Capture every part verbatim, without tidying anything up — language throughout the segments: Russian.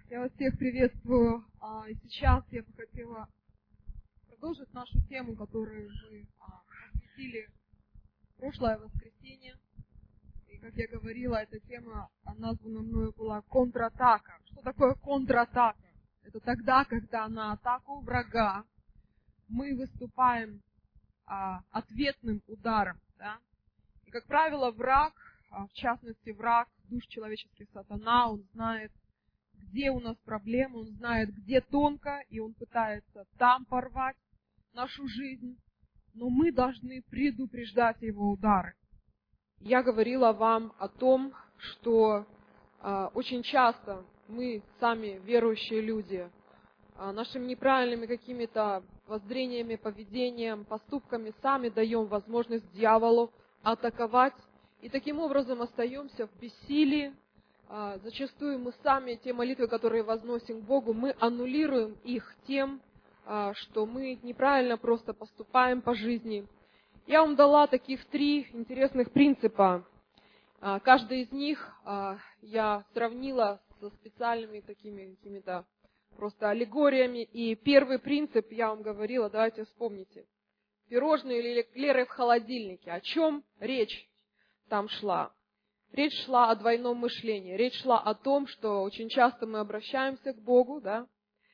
Я вас всех приветствую. И сейчас я бы хотела продолжить нашу тему, которую мы осветили в прошлое воскресенье. И, как я говорила, эта тема названа мною была «Контратака». Что такое контратака? Это тогда, когда на атаку врага мы выступаем а, ответным ударом. Да? И, как правило, враг, а, в частности, враг душ человеческих сатана, он знает, где у нас проблемы, он знает, где тонко, и он пытается там порвать нашу жизнь, но мы должны предупреждать его удары. Я говорила вам о том, что а, очень часто мы, сами верующие люди, а, нашими неправильными какими-то воззрениями, поведением, поступками сами даем возможность дьяволу атаковать, и таким образом остаемся в бессилии. А, зачастую мы сами, те молитвы, которые возносим к Богу, мы аннулируем их тем, а, что мы неправильно просто поступаем по жизни. Я вам дала таких три интересных принципа. А, каждый из них а, я сравнила со специальными такими какими-то просто аллегориями. И первый принцип, я вам говорила, давайте вспомните. Пирожные или эклеры в холодильнике. О чем речь там шла? Речь шла о двойном мышлении. Речь шла о том, что очень часто мы обращаемся к Богу, да,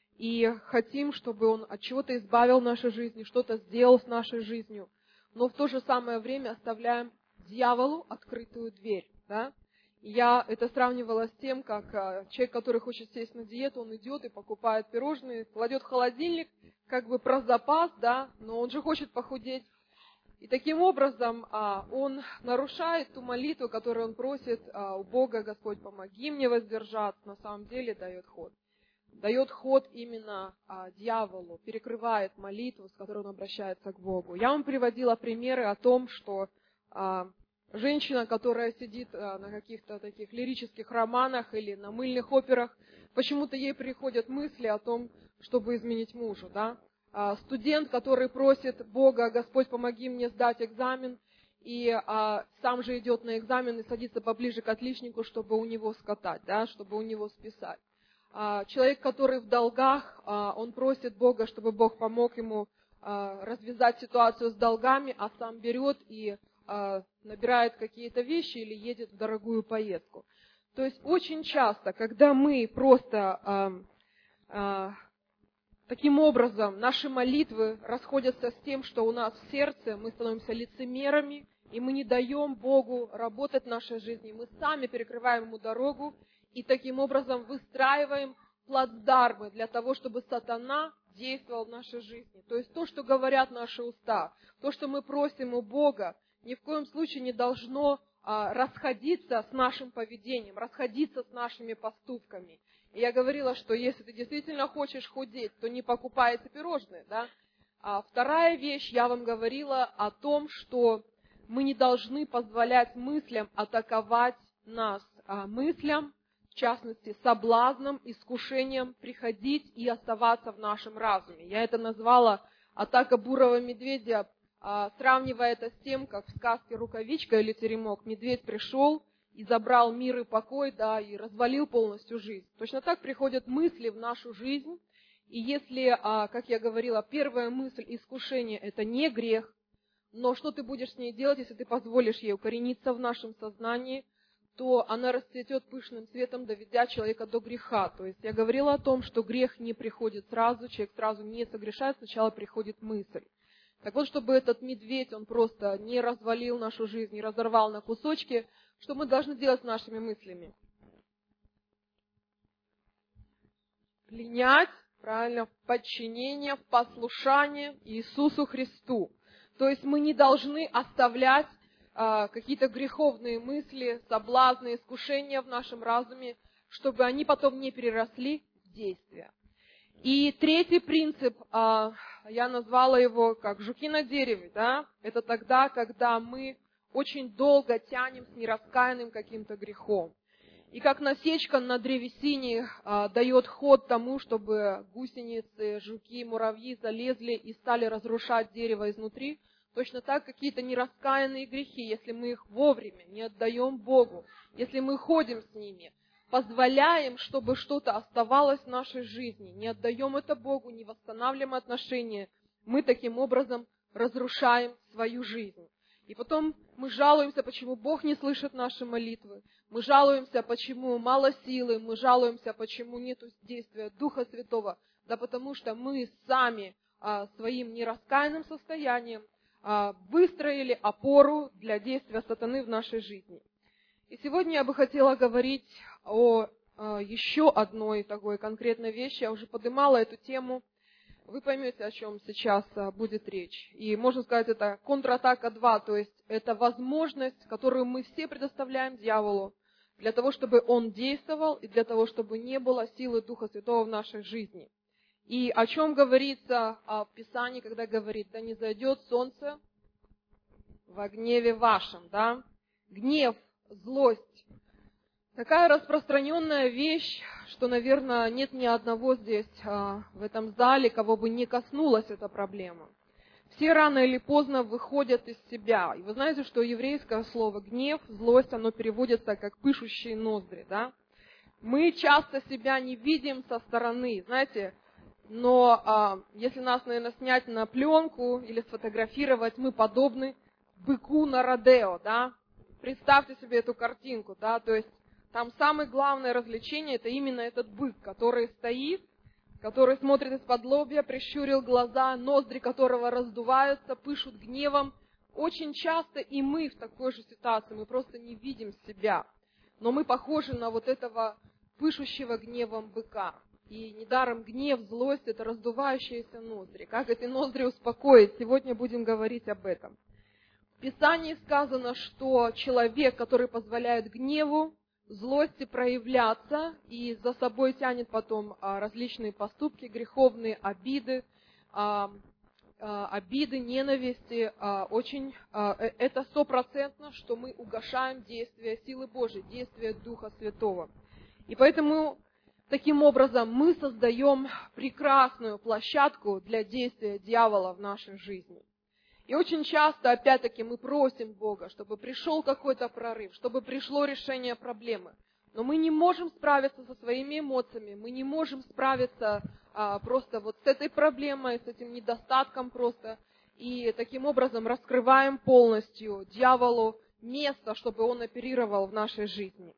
и хотим, чтобы Он от чего-то избавил нашу жизнь, что-то сделал с нашей жизнью, но в то же самое время оставляем дьяволу открытую дверь. Да. И я это сравнивала с тем, как человек, который хочет сесть на диету, он идет и покупает пирожные, кладет в холодильник, как бы про запас, да, но он же хочет похудеть. И таким образом а, он нарушает ту молитву, которую он просит а, у Бога: Господь, помоги мне воздержаться, на самом деле дает ход. Дает ход именно а, дьяволу, перекрывает молитву, с которой он обращается к Богу. Я вам приводила примеры о том, что а, женщина, которая сидит а, на каких-то таких лирических романах или на мыльных операх, почему-то ей приходят мысли о том, чтобы изменить мужу, да? Студент, который просит Бога: Господь, помоги мне сдать экзамен, и а, сам же идет на экзамен и садится поближе к отличнику, чтобы у него скатать, да, чтобы у него списать. А, человек, который в долгах, а, он просит Бога, чтобы Бог помог ему а, развязать ситуацию с долгами, а сам берет и а, набирает какие-то вещи или едет в дорогую поездку. То есть очень часто, когда мы просто... А, а, Таким образом, наши молитвы расходятся с тем, что у нас в сердце, мы становимся лицемерами, и мы не даем Богу работать в нашей жизни. Мы сами перекрываем Ему дорогу, и таким образом выстраиваем плацдармы для того, чтобы сатана действовал в нашей жизни. То есть то, что говорят наши уста, то, что мы просим у Бога, ни в коем случае не должно а, расходиться с нашим поведением, расходиться с нашими поступками. И я говорила, что если ты действительно хочешь худеть, то не покупай эти пирожные, да. А вторая вещь, я вам говорила о том, что мы не должны позволять мыслям атаковать нас, а мыслям, в частности, соблазном, искушением приходить и оставаться в нашем разуме. Я это назвала атака бурого медведя, сравнивая это с тем, как в сказке «Рукавичка» или «Теремок» медведь пришел и забрал мир и покой, да, и развалил полностью жизнь. Точно так приходят мысли в нашу жизнь, и если, как я говорила, первая мысль искушения – это не грех, но что ты будешь с ней делать, если ты позволишь ей укорениться в нашем сознании, то она расцветет пышным цветом, доведя человека до греха. То есть я говорила о том, что грех не приходит сразу, человек сразу не согрешает, сначала приходит мысль. Так вот, чтобы этот медведь, он просто не развалил нашу жизнь, не разорвал на кусочки, что мы должны делать с нашими мыслями? Пленять, правильно, в подчинение, в послушание Иисусу Христу. То есть мы не должны оставлять а, какие-то греховные мысли, соблазны, искушения в нашем разуме, чтобы они потом не переросли в действия. И третий принцип, а, я назвала его как жуки на дереве, да? Это тогда, когда мы очень долго тянем с нераскаянным каким-то грехом. И как насечка на древесине а, дает ход тому, чтобы гусеницы, жуки, муравьи залезли и стали разрушать дерево изнутри, точно так какие-то нераскаянные грехи, если мы их вовремя не отдаем Богу, если мы ходим с ними, позволяем, чтобы что-то оставалось в нашей жизни, не отдаем это Богу, не восстанавливаем отношения, мы таким образом разрушаем свою жизнь. И потом мы жалуемся, почему Бог не слышит наши молитвы. Мы жалуемся, почему мало силы. Мы жалуемся, почему нет действия Духа Святого. Да потому что мы сами а, своим нераскаянным состоянием а, выстроили опору для действия сатаны в нашей жизни. И сегодня я бы хотела говорить о а, еще одной такой конкретной вещи. Я уже поднимала эту тему. Вы поймете, о чем сейчас будет речь. И можно сказать, это контратака два, то есть это возможность, которую мы все предоставляем дьяволу, для того, чтобы он действовал, и для того, чтобы не было силы Духа Святого в нашей жизни. И о чем говорится в Писании, когда говорит, да не зайдет солнце во гневе вашем, да? Гнев, злость. Такая распространенная вещь, что, наверное, нет ни одного здесь, в этом зале, кого бы не коснулась эта проблема. Все рано или поздно выходят из себя. И вы знаете, что еврейское слово гнев, злость, оно переводится как пышущие ноздри, да? Мы часто себя не видим со стороны, знаете, но а, если нас, наверное, снять на пленку или сфотографировать, мы подобны быку на родео, да? Представьте себе эту картинку, да, то есть там самое главное развлечение – это именно этот бык, который стоит, который смотрит из-под лобья, прищурил глаза, ноздри которого раздуваются, пышут гневом. Очень часто и мы в такой же ситуации, мы просто не видим себя. Но мы похожи на вот этого пышущего гневом быка. И недаром гнев, злость – это раздувающиеся ноздри. Как эти ноздри успокоить? Сегодня будем говорить об этом. В Писании сказано, что человек, который позволяет гневу, злости проявляться и за собой тянет потом а, различные поступки, греховные обиды, а, а, обиды, ненависти. А, очень, а, это стопроцентно, что мы угошаем действия силы Божьей, действия Духа Святого. И поэтому таким образом мы создаем прекрасную площадку для действия дьявола в нашей жизни. И очень часто, опять-таки, мы просим Бога, чтобы пришел какой-то прорыв, чтобы пришло решение проблемы. Но мы не можем справиться со своими эмоциями, мы не можем справиться а, просто вот с этой проблемой, с этим недостатком просто. И таким образом раскрываем полностью дьяволу место, чтобы он оперировал в нашей жизни.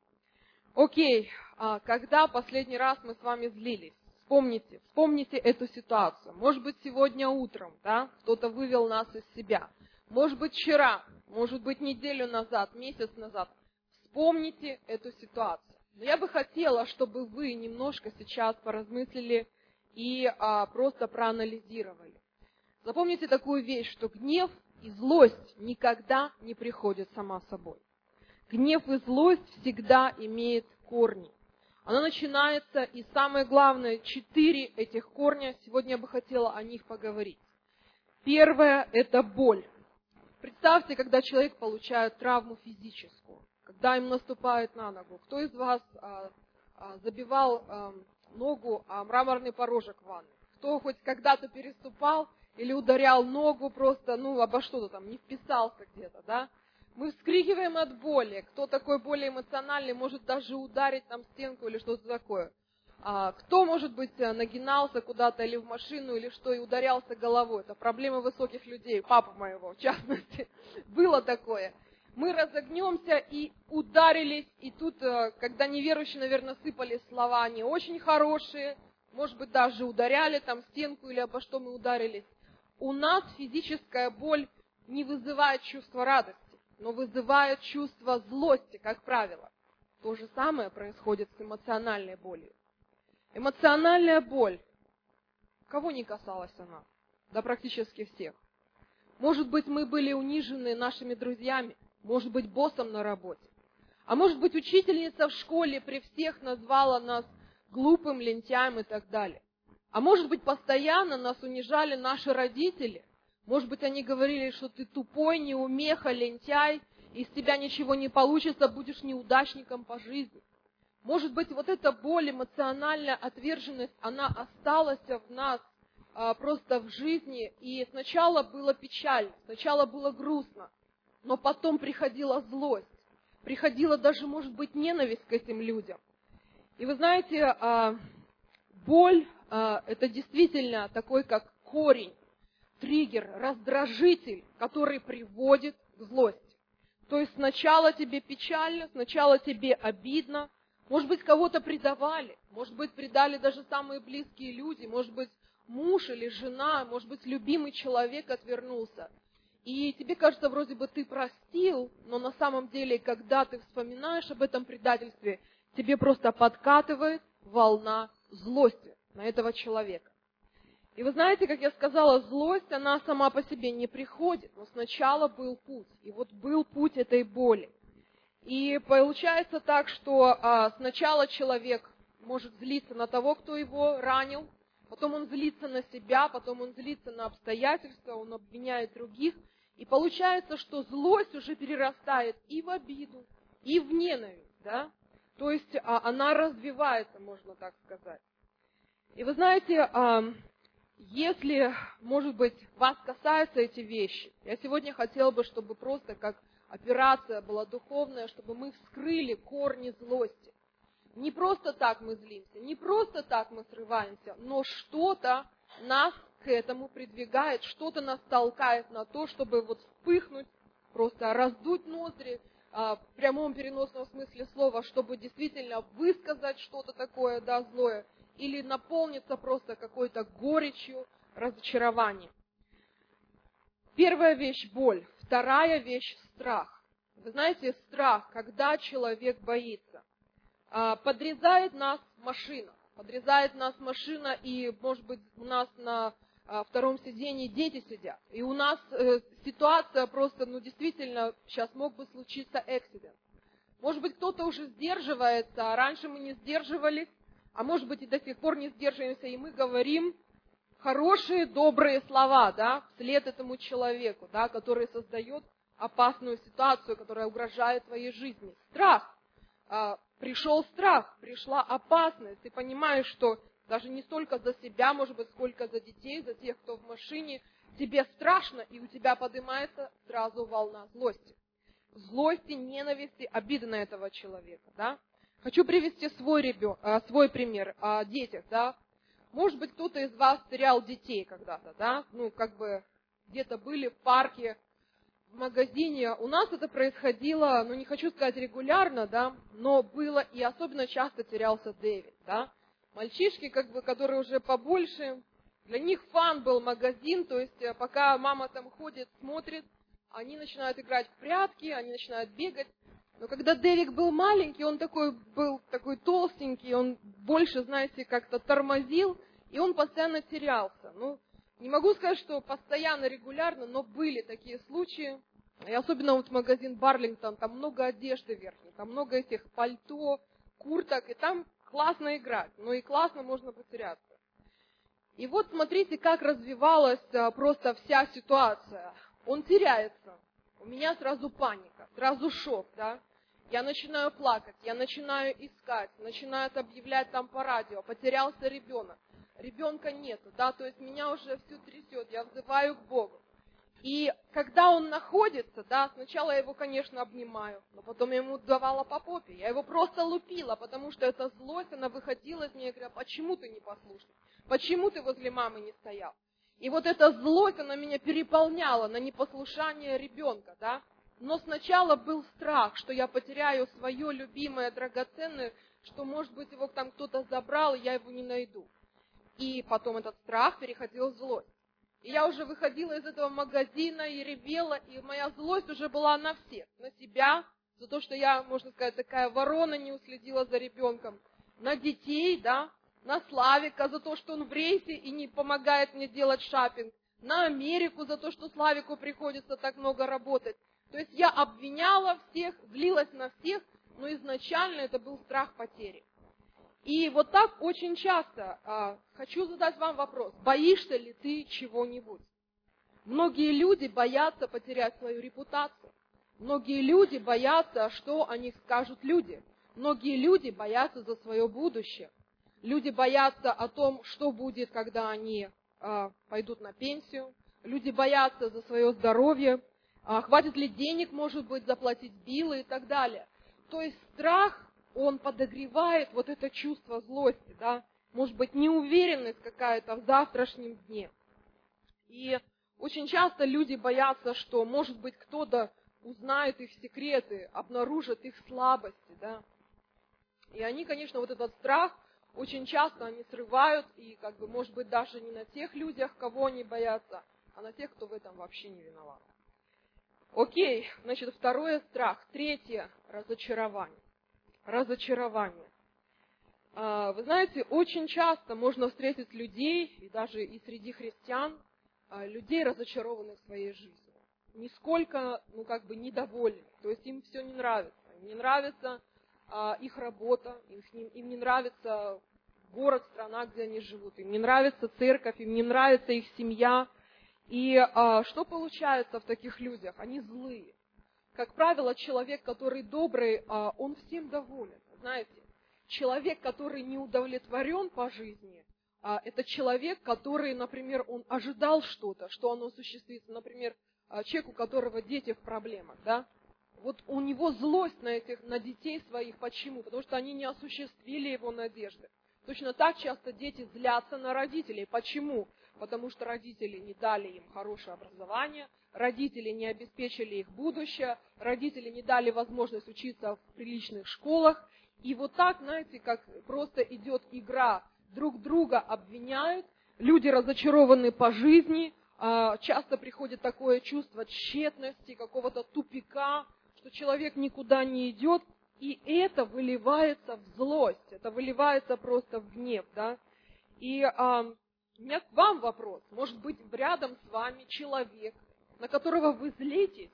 Окей, а когда последний раз мы с вами злились? Вспомните, вспомните эту ситуацию. Может быть, сегодня утром, да, кто-то вывел нас из себя. Может быть, вчера, может быть, неделю назад, месяц назад. Вспомните эту ситуацию. Но я бы хотела, чтобы вы немножко сейчас поразмыслили и а, просто проанализировали. Запомните такую вещь, что гнев и злость никогда не приходят сама собой. Гнев и злость всегда имеют корни. Оно начинается, и самое главное, четыре этих корня, сегодня я бы хотела о них поговорить. Первое – это боль. Представьте, когда человек получает травму физическую, когда им наступает на ногу. Кто из вас а, а, забивал а, ногу о мраморный порожек в ванной? Кто хоть когда-то переступал или ударял ногу просто, ну, обо что-то там, не вписался где-то, да? Мы вскрикиваем от боли. Кто такой более эмоциональный, может даже ударить там стенку или что-то такое. А кто, может быть, нагинался куда-то или в машину, или что, и ударялся головой. Это проблема высоких людей, папа моего, в частности. Было такое. Мы разогнемся и ударились, и тут, когда неверующие, наверное, сыпали слова, они очень хорошие, может быть, даже ударяли там стенку или обо что мы ударились. У нас физическая боль не вызывает чувство радости, но вызывает чувство злости, как правило. То же самое происходит с эмоциональной болью. Эмоциональная боль, кого не касалась она? Да практически всех. Может быть, мы были унижены нашими друзьями, может быть, боссом на работе. А может быть, учительница в школе при всех назвала нас глупым, лентяем и так далее. А может быть, постоянно нас унижали наши родители. Может быть, они говорили, что ты тупой, неумеха, лентяй, из тебя ничего не получится, будешь неудачником по жизни. Может быть, вот эта боль, эмоциональная отверженность, она осталась в нас а, просто в жизни. И сначала было печально, сначала было грустно, но потом приходила злость, приходила даже, может быть, ненависть к этим людям. И вы знаете, боль – это действительно такой, как корень, триггер, раздражитель, который приводит к злости. То есть сначала тебе печально, сначала тебе обидно, может быть, кого-то предавали, может быть, предали даже самые близкие люди, может быть, муж или жена, может быть, любимый человек отвернулся. И тебе кажется, вроде бы ты простил, но на самом деле, когда ты вспоминаешь об этом предательстве, тебе просто подкатывает волна злости на этого человека. И вы знаете, как я сказала, злость, она сама по себе не приходит, но сначала был путь, и вот был путь этой боли. И получается так, что а, сначала человек может злиться на того, кто его ранил, потом он злится на себя, потом он злится на обстоятельства, он обвиняет других. И получается, что злость уже перерастает и в обиду, и в ненависть, да? То есть а, она развивается, можно так сказать. И вы знаете, а, если, может быть, вас касаются эти вещи, я сегодня хотела бы, чтобы просто как операция была духовная, чтобы мы вскрыли корни злости. Не просто так мы злимся, не просто так мы срываемся, но что-то нас к этому придвигает, что-то нас толкает на то, чтобы вот вспыхнуть, просто раздуть ноздри, в прямом переносном смысле слова, чтобы действительно высказать что-то такое, да, злое, или наполниться просто какой-то горечью, разочарованием. Первая вещь – боль. Вторая вещь – страх. Вы знаете, страх, когда человек боится. Подрезает нас машина. Подрезает нас машина, и, может быть, у нас на втором сидении дети сидят. И у нас ситуация просто, ну, действительно, сейчас мог бы случиться эксидент. Может быть, кто-то уже сдерживается, а раньше мы не сдерживались, а может быть, и до сих пор не сдерживаемся, и мы говорим хорошие, добрые слова, да, вслед этому человеку, да, который создает опасную ситуацию, которая угрожает твоей жизни. Страх. А, пришел страх, пришла опасность. Ты понимаешь, что даже не столько за себя, может быть, сколько за детей, за тех, кто в машине. Тебе страшно, и у тебя поднимается сразу волна злости. Злости, ненависти, обиды на этого человека, да. Хочу привести свой, ребен... свой пример о детях, да. Может быть, кто-то из вас терял детей когда-то, да, ну, как бы где-то были в парке, в магазине. У нас это происходило, ну, не хочу сказать регулярно, да, но было, и особенно часто терялся Дэвид, да. Мальчишки, как бы, которые уже побольше, для них фан был магазин, то есть пока мама там ходит, смотрит, они начинают играть в прятки, они начинают бегать. Но когда Дэвик был маленький, он такой был такой толстенький, он больше, знаете, как-то тормозил, и он постоянно терялся. Ну, не могу сказать, что постоянно, регулярно, но были такие случаи. И особенно вот магазин Барлингтон, там много одежды верхней, там много этих пальто, курток, и там классно играть, но и классно можно потеряться. И вот смотрите, как развивалась просто вся ситуация. Он теряется. У меня сразу паника, сразу шок, да. Я начинаю плакать, я начинаю искать, начинают объявлять там по радио, потерялся ребенок. Ребенка нету, да, то есть меня уже все трясет, я взываю к Богу. И когда он находится, да, сначала я его, конечно, обнимаю, но потом я ему давала по попе, я его просто лупила, потому что эта злость, она выходила из меня и говорила: почему ты не послушный, почему ты возле мамы не стоял? И вот эта злость, она меня переполняла на непослушание ребенка, да. Но сначала был страх, что я потеряю свое любимое, драгоценное, что, может быть, его там кто-то забрал, и я его не найду. И потом этот страх переходил в злость. И я уже выходила из этого магазина и ревела, и моя злость уже была на всех. На себя, за то, что я, можно сказать, такая ворона, не уследила за ребенком. На детей, да, на Славика за то, что он в рейсе и не помогает мне делать шопинг. На Америку за то, что Славику приходится так много работать. То есть я обвиняла всех, злилась на всех, но изначально это был страх потери. И вот так очень часто а, хочу задать вам вопрос: боишься ли ты чего-нибудь? Многие люди боятся потерять свою репутацию. Многие люди боятся, что о них скажут люди. Многие люди боятся за свое будущее. Люди боятся о том, что будет, когда они а, пойдут на пенсию. Люди боятся за свое здоровье. А, хватит ли денег, может быть, заплатить биллы и так далее. То есть страх он подогревает вот это чувство злости, да, может быть, неуверенность какая-то в завтрашнем дне. И очень часто люди боятся, что, может быть, кто-то узнает их секреты, обнаружит их слабости, да. И они, конечно, вот этот страх очень часто они срывают, и, как бы, может быть, даже не на тех людях, кого они боятся, а на тех, кто в этом вообще не виноват. Окей, значит, второе – страх. Третье – разочарование. Разочарование. Вы знаете, очень часто можно встретить людей, и даже и среди христиан, людей, разочарованных в своей жизни. Нисколько, ну, как бы, недовольны. То есть им все не нравится. Им не нравится а, их работа, им, им не нравится город, страна, где они живут, им не нравится церковь, им не нравится их семья. И а, что получается в таких людях? Они злые. Как правило, человек, который добрый, а, он всем доволен. Знаете, человек, который не удовлетворен по жизни, а, это человек, который, например, он ожидал что-то, что оно осуществится. Например, человек, у которого дети в проблемах, да? Вот у него злость на этих, на детей своих. Почему? Потому что они не осуществили его надежды. Точно так часто дети злятся на родителей. Почему? Потому что родители не дали им хорошее образование, родители не обеспечили их будущее, родители не дали возможность учиться в приличных школах. И вот так, знаете, как просто идет игра, друг друга обвиняют, люди разочарованы по жизни, часто приходит такое чувство тщетности, какого-то тупика, что человек никуда не идет, и это выливается в злость, это выливается просто в гнев, да. И а, у меня к вам вопрос. Может быть, рядом с вами человек, на которого вы злитесь,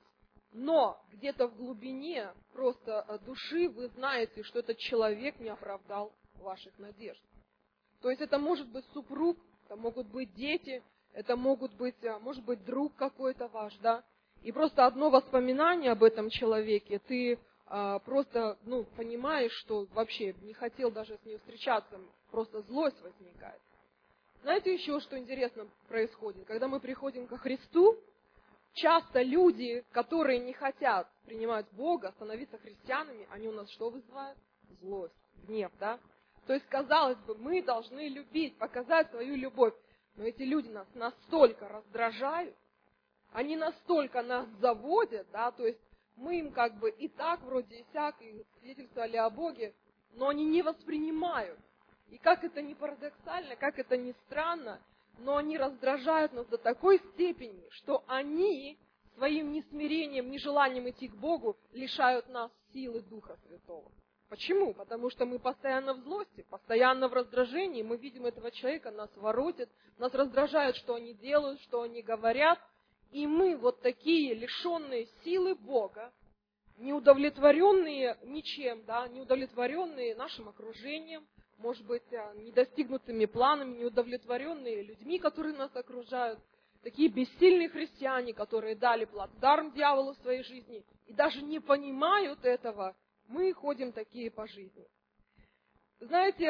но где-то в глубине просто души вы знаете, что этот человек не оправдал ваших надежд. То есть это может быть супруг, это могут быть дети, это могут быть, может быть, друг какой-то ваш, да. И просто одно воспоминание об этом человеке, ты а, просто, ну, понимаешь, что вообще не хотел даже с ним встречаться, просто злость возникает. Знаете еще, что интересно происходит? Когда мы приходим ко Христу, часто люди, которые не хотят принимать Бога, становиться христианами, они у нас что вызывают? Злость, гнев, да? То есть, казалось бы, мы должны любить, показать свою любовь. Но эти люди нас настолько раздражают, они настолько нас заводят, да, то есть мы им как бы и так вроде и сяк, и свидетельствовали о Боге, но они не воспринимают. И как это ни парадоксально, как это ни странно, но они раздражают нас до такой степени, что они своим несмирением, нежеланием идти к Богу лишают нас силы Духа Святого. Почему? Потому что мы постоянно в злости, постоянно в раздражении, мы видим этого человека, нас воротит, нас раздражает, что они делают, что они говорят, и мы вот такие, лишенные силы Бога, неудовлетворенные ничем, да, неудовлетворенные нашим окружением, может быть, недостигнутыми планами, неудовлетворенные людьми, которые нас окружают, такие бессильные христиане, которые дали плацдарм дьяволу в своей жизни и даже не понимают этого. Мы ходим такие по жизни. Знаете,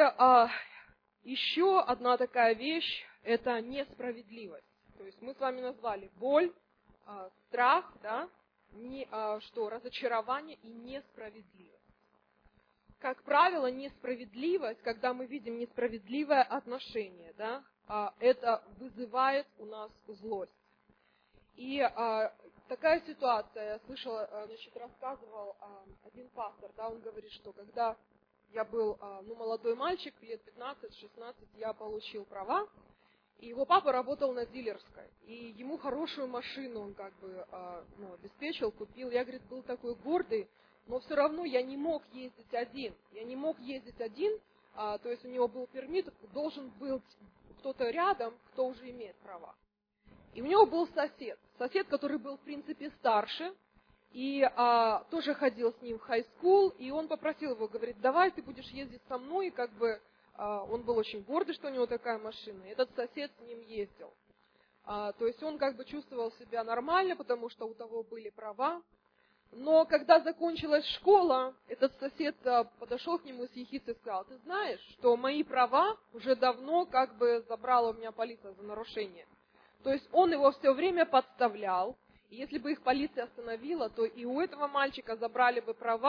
еще одна такая вещь – это несправедливость. То есть мы с вами назвали боль, страх, да, не, что, разочарование и несправедливость. Как правило, несправедливость, когда мы видим несправедливое отношение, да, это вызывает у нас злость. И а, такая ситуация, я слышала, значит, рассказывал а, один пастор, да, он говорит, что когда я был, а, ну, молодой мальчик, лет пятнадцать-шестнадцать, я получил права, и его папа работал на дилерской, и ему хорошую машину он как бы а, ну, обеспечил, купил. Я, говорит, был такой гордый, но все равно я не мог ездить один, я не мог ездить один, а, то есть у него был пермит, должен был кто-то рядом, кто уже имеет права. И у него был сосед, сосед, который был, в принципе, старше, и а, тоже ходил с ним в хай-скул, и он попросил его, говорит, давай ты будешь ездить со мной, и как бы а, он был очень гордый, что у него такая машина, и этот сосед с ним ездил. А, то есть он как бы чувствовал себя нормально, потому что у того были права, но когда закончилась школа, этот сосед а, подошел к нему с ехидцей и сказал, ты знаешь, что мои права уже давно как бы забрала у меня полиция за нарушение. То есть он его все время подставлял, и если бы их полиция остановила, то и у этого мальчика забрали бы права,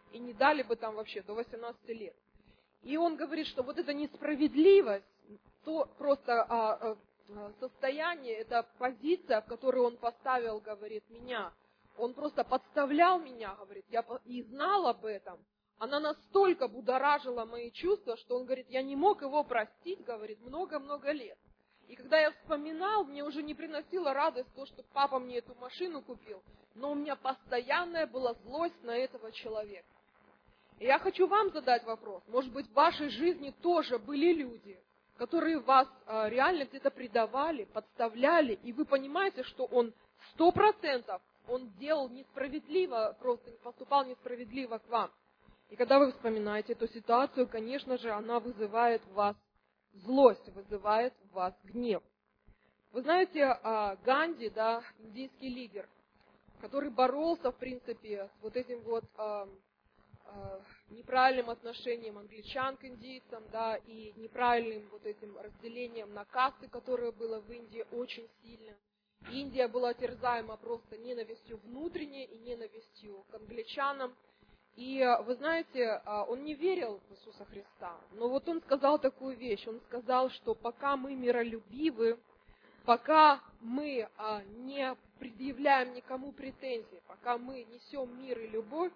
и не дали бы там вообще до восемнадцати лет. И он говорит, что вот эта несправедливость, то просто а, а, состояние, это позиция, в которую он поставил, говорит, меня. Он просто подставлял меня, говорит, я и знал об этом. Она настолько будоражила мои чувства, что он говорит, я не мог его простить, говорит, много-много лет. И когда я вспоминал, мне уже не приносило радость то, что папа мне эту машину купил, но у меня постоянная была злость на этого человека. И я хочу вам задать вопрос. Может быть, в вашей жизни тоже были люди, которые вас а, реально где-то предавали, подставляли, и вы понимаете, что он сто процентов он делал несправедливо, просто поступал несправедливо к вам. И когда вы вспоминаете эту ситуацию, конечно же, она вызывает в вас злость, вызывает в вас гнев. Вы знаете, а, Ганди, да, индийский лидер, который боролся, в принципе, с вот этим вот а, неправильным отношением англичан к индийцам, да, и неправильным вот этим разделением на касты, которое было в Индии очень сильно. Индия была терзаема просто ненавистью внутренней и ненавистью к англичанам. И вы знаете, он не верил в Иисуса Христа, но вот он сказал такую вещь, он сказал, что пока мы миролюбивы, пока мы не предъявляем никому претензий, пока мы несем мир и любовь,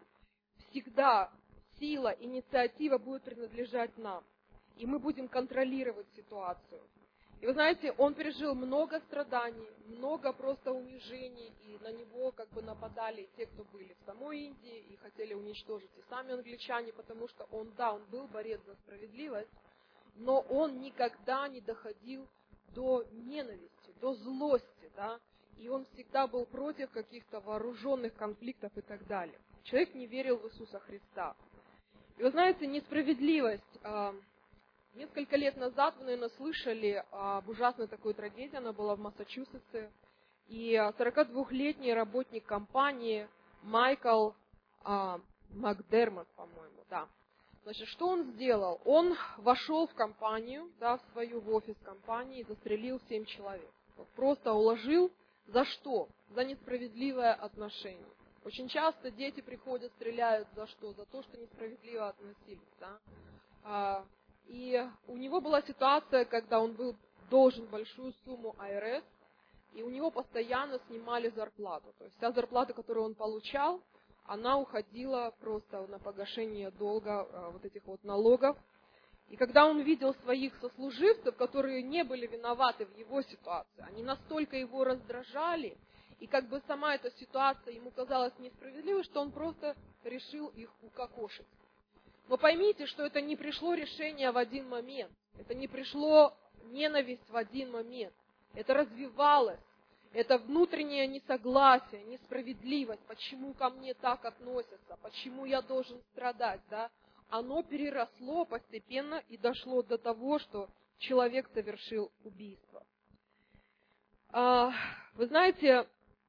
всегда сила, инициатива будет принадлежать нам. И мы будем контролировать ситуацию. И вы знаете, он пережил много страданий, много просто унижений, и на него как бы нападали те, кто были в самой Индии, и хотели уничтожить и сами англичане, потому что он, да, он был борец за справедливость, но он никогда не доходил до ненависти, до злости, да, и он всегда был против каких-то вооруженных конфликтов и так далее. Человек не верил в Иисуса Христа. И вы знаете, несправедливость. Несколько лет назад вы, наверное, слышали об ужасной такой трагедии. Она была в Массачусетсе. И сорокадвухлетний работник компании Майкл а, Макдермот, по-моему, да. Значит, что он сделал? Он вошел в компанию, да, в свою в офис компании и застрелил семь человек. Вот просто уложил. За что? За несправедливое отношение. Очень часто дети приходят, стреляют за что? За то, что несправедливо относились. Да? А, и у него была ситуация, когда он был должен большую сумму ай ар эс, и у него постоянно снимали зарплату. То есть вся зарплата, которую он получал, она уходила просто на погашение долга а, вот этих вот налогов. И когда он видел своих сослуживцев, которые не были виноваты в его ситуации, они настолько его раздражали, и как бы сама эта ситуация ему казалась несправедливой, что он просто решил их укокошить. Но поймите, что это не пришло решение в один момент. Это не пришло ненависть в один момент. Это развивалось. Это внутреннее несогласие, несправедливость. Почему ко мне так относятся? Почему я должен страдать? Да? Оно переросло постепенно и дошло до того, что человек совершил убийство. Вы знаете,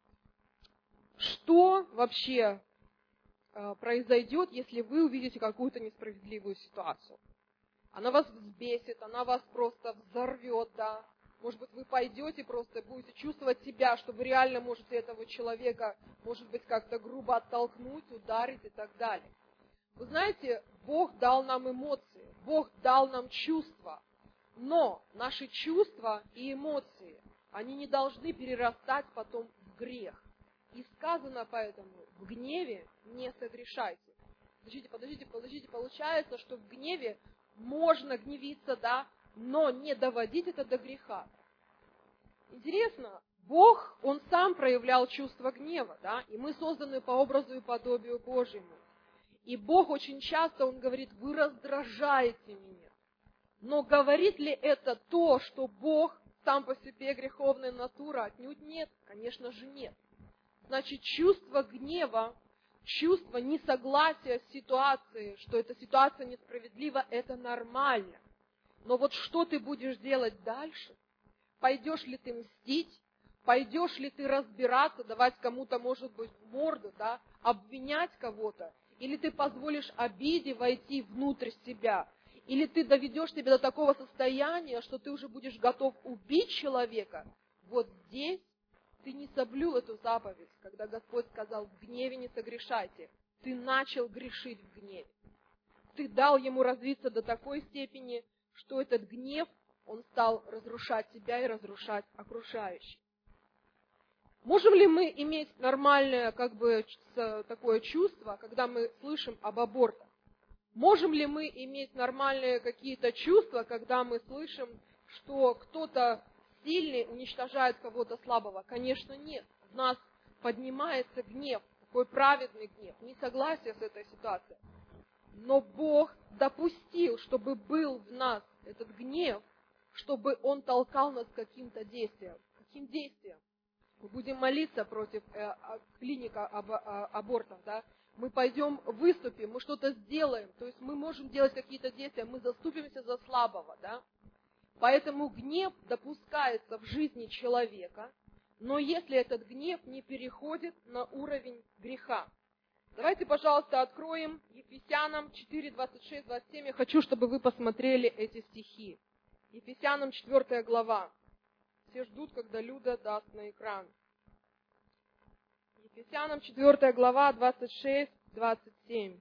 что вообще произойдет, если вы увидите какую-то несправедливую ситуацию? Она вас взбесит, она вас просто взорвет, да. Может быть, вы пойдете просто, будете чувствовать себя, что вы реально можете этого человека, может быть, как-то грубо оттолкнуть, ударить и так далее. Вы знаете, Бог дал нам эмоции, Бог дал нам чувства, но наши чувства и эмоции, они не должны перерастать потом в грех. И сказано поэтому, в гневе не согрешайте. Подождите, подождите, подождите, получается, что в гневе можно гневиться, да, но не доводить это до греха. Интересно, Бог, Он сам проявлял чувство гнева, да, и мы созданы по образу и подобию Божьему. И Бог очень часто, Он говорит, вы раздражаете меня. Но говорит ли это то, что Бог сам по себе греховная натура? Отнюдь нет, конечно же нет. Значит, чувство гнева, чувство несогласия с ситуацией, что эта ситуация несправедлива, это нормально. Но вот что ты будешь делать дальше? Пойдешь ли ты мстить? Пойдешь ли ты разбираться, давать кому-то, может быть, в морду, да, обвинять кого-то? Или ты позволишь обиде войти внутрь себя? Или ты доведешь себя до такого состояния, что ты уже будешь готов убить человека? Вот здесь ты не соблюл эту заповедь, когда Господь сказал, в гневе не согрешайте. ты начал грешить в гневе. Ты дал ему развиться до такой степени, что этот гнев, он стал разрушать тебя и разрушать окружающих. Можем ли мы иметь нормальное, как бы, такое чувство, когда мы слышим об абортах? Можем ли мы иметь нормальные какие-то чувства, когда мы слышим, что кто-то сильный уничтожает кого-то слабого? Конечно, нет. В нас поднимается гнев, такой праведный гнев, несогласие с этой ситуацией. Но Бог допустил, чтобы был в нас этот гнев, чтобы он толкал нас к каким-то действиям. Каким действиям? Мы будем молиться против э, клиника об, э, абортов, да? Мы пойдем, выступим, мы что-то сделаем. То есть мы можем делать какие-то действия, мы заступимся за слабого, да? Поэтому гнев допускается в жизни человека, но если этот гнев не переходит на уровень греха. Давайте, пожалуйста, откроем Ефесянам четыре, двадцать шесть, двадцать семь. Я хочу, чтобы вы посмотрели эти стихи. Ефесянам четвёртая глава. Все ждут, когда Люда даст на экран. Ефесянам четвёртая глава, двадцать шесть, двадцать семь.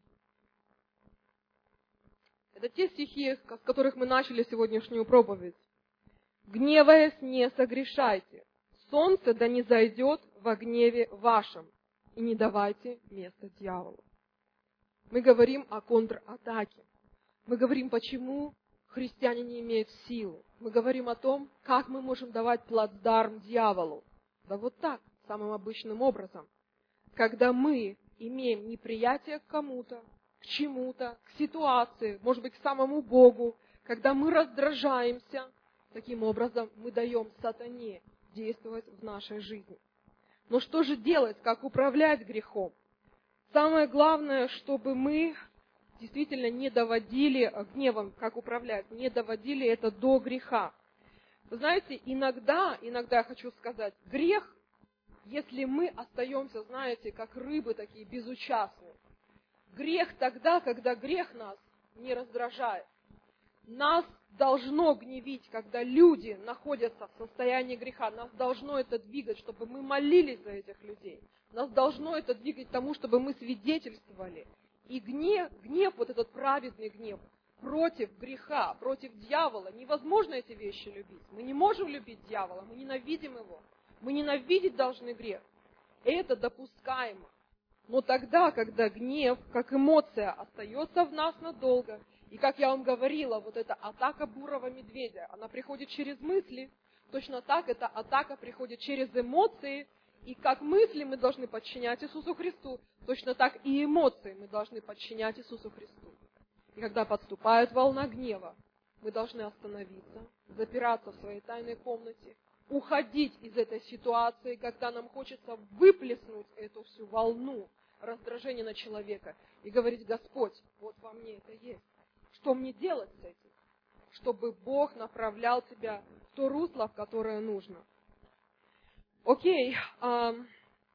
Это те стихи, с которых мы начали сегодняшнюю проповедь. «Гневаясь, не согрешайте. Солнце да не зайдет во гневе вашем, и не давайте место дьяволу». Мы говорим о контратаке. Мы говорим, почему христиане не имеют силы. Мы говорим о том, как мы можем давать плацдарм дьяволу. Да вот так, самым обычным образом. Когда мы имеем неприятие к кому-то, к чему-то, к ситуации, может быть, к самому Богу, когда мы раздражаемся, таким образом мы даем сатане действовать в нашей жизни. Но что же делать, как управлять грехом? Самое главное, чтобы мы действительно не доводили гневом, как управлять, не доводили это до греха. Вы знаете, иногда, иногда я хочу сказать, грех, если мы остаемся, знаете, как рыбы такие безучастные. Грех тогда, когда грех нас не раздражает. Нас должно гневить, когда люди находятся в состоянии греха. Нас должно это двигать, чтобы мы молились за этих людей. Нас должно это двигать к тому, чтобы мы свидетельствовали. И гнев, гнев, вот этот праведный гнев, против греха, против дьявола, невозможно эти вещи любить. Мы не можем любить дьявола, мы ненавидим его. Мы ненавидеть должны грех. Это допускаемо. Но тогда, когда гнев, как эмоция, остается в нас надолго, и, как я вам говорила, вот эта атака бурого медведя, она приходит через мысли, точно так эта атака приходит через эмоции, и как мысли мы должны подчинять Иисусу Христу, точно так и эмоции мы должны подчинять Иисусу Христу. И когда подступает волна гнева, мы должны остановиться, запираться в своей тайной комнате, уходить из этой ситуации, когда нам хочется выплеснуть эту всю волну раздражения на человека и говорить: Господь, вот во мне это есть. Что мне делать с этим? Чтобы Бог направлял тебя в то русло, в которое нужно. Окей. Um,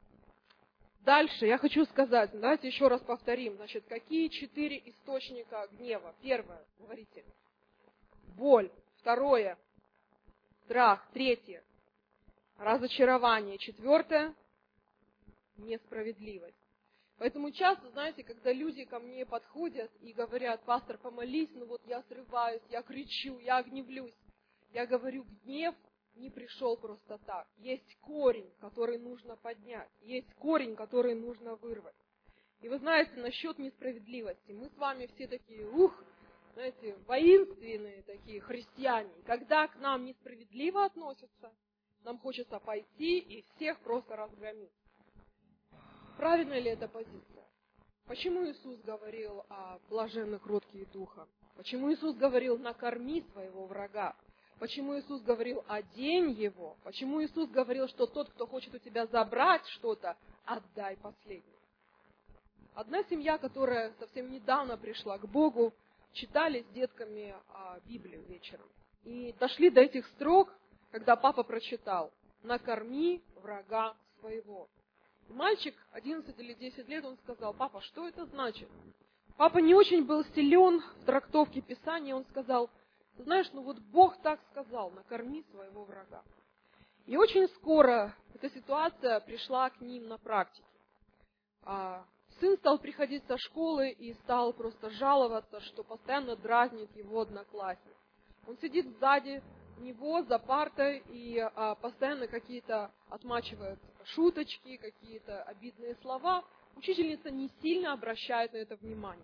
дальше я хочу сказать, давайте еще раз повторим. Значит, какие четыре источника гнева? Первое, говорите, боль. Второе, страх. Третье, разочарование. Четвертое, несправедливость. Поэтому часто, знаете, когда люди ко мне подходят и говорят: пастор, помолись, ну вот я срываюсь, я кричу, я гневлюсь. Я говорю, гнев не пришел просто так. Есть корень, который нужно поднять. Есть корень, который нужно вырвать. И вы знаете, насчет несправедливости. Мы с вами все такие, ух, знаете, воинственные такие христиане. Когда к нам несправедливо относятся, нам хочется пойти и всех просто разгромить. Правильна ли эта позиция? Почему Иисус говорил о блаженных кротких духом? Почему Иисус говорил: накорми своего врага? Почему Иисус говорил: одень его? Почему Иисус говорил, что тот, кто хочет у тебя забрать что-то, отдай последнее? Одна семья, которая совсем недавно пришла к Богу, читали с детками Библию вечером. И дошли до этих строк, когда папа прочитал: накорми врага своего. Мальчик, одиннадцать или десять лет, он сказал: папа, что это значит? Папа не очень был силен в трактовке Писания, он сказал: знаешь, ну вот Бог так сказал, накорми своего врага. И очень скоро эта ситуация пришла к ним на практике. сын стал приходить со школы и стал просто жаловаться, что постоянно дразнит его одноклассник. Он сидит сзади него за партой и а, постоянно какие-то отмачивает шуточки, какие-то обидные слова. Учительница не сильно обращает на это внимание.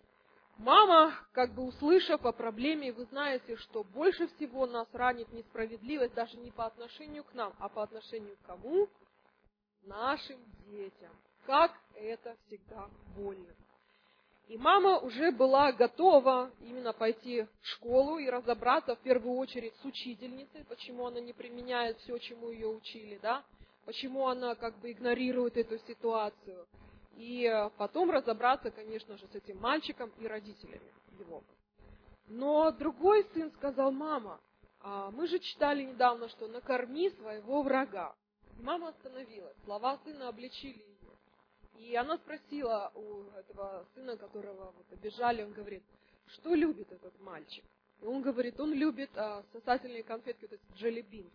Мама, как бы услышав о проблеме, вы знаете, что больше всего нас ранит несправедливость даже не по отношению к нам, а по отношению к кому? Нашим детям. Как это всегда больно. И мама уже была готова именно пойти в школу и разобраться в первую очередь с учительницей, почему она не применяет все, чему ее учили, да, почему она как бы игнорирует эту ситуацию. И потом разобраться, конечно же, с этим мальчиком и родителями его. Но другой сын сказал: мама, мы же читали недавно, что накорми своего врага. И мама остановилась, слова сына обличили ее. И она спросила у этого сына, которого вот обижали, он говорит: что любит этот мальчик? И он говорит: он любит а, сосательные конфетки, вот эти Jelly Beans.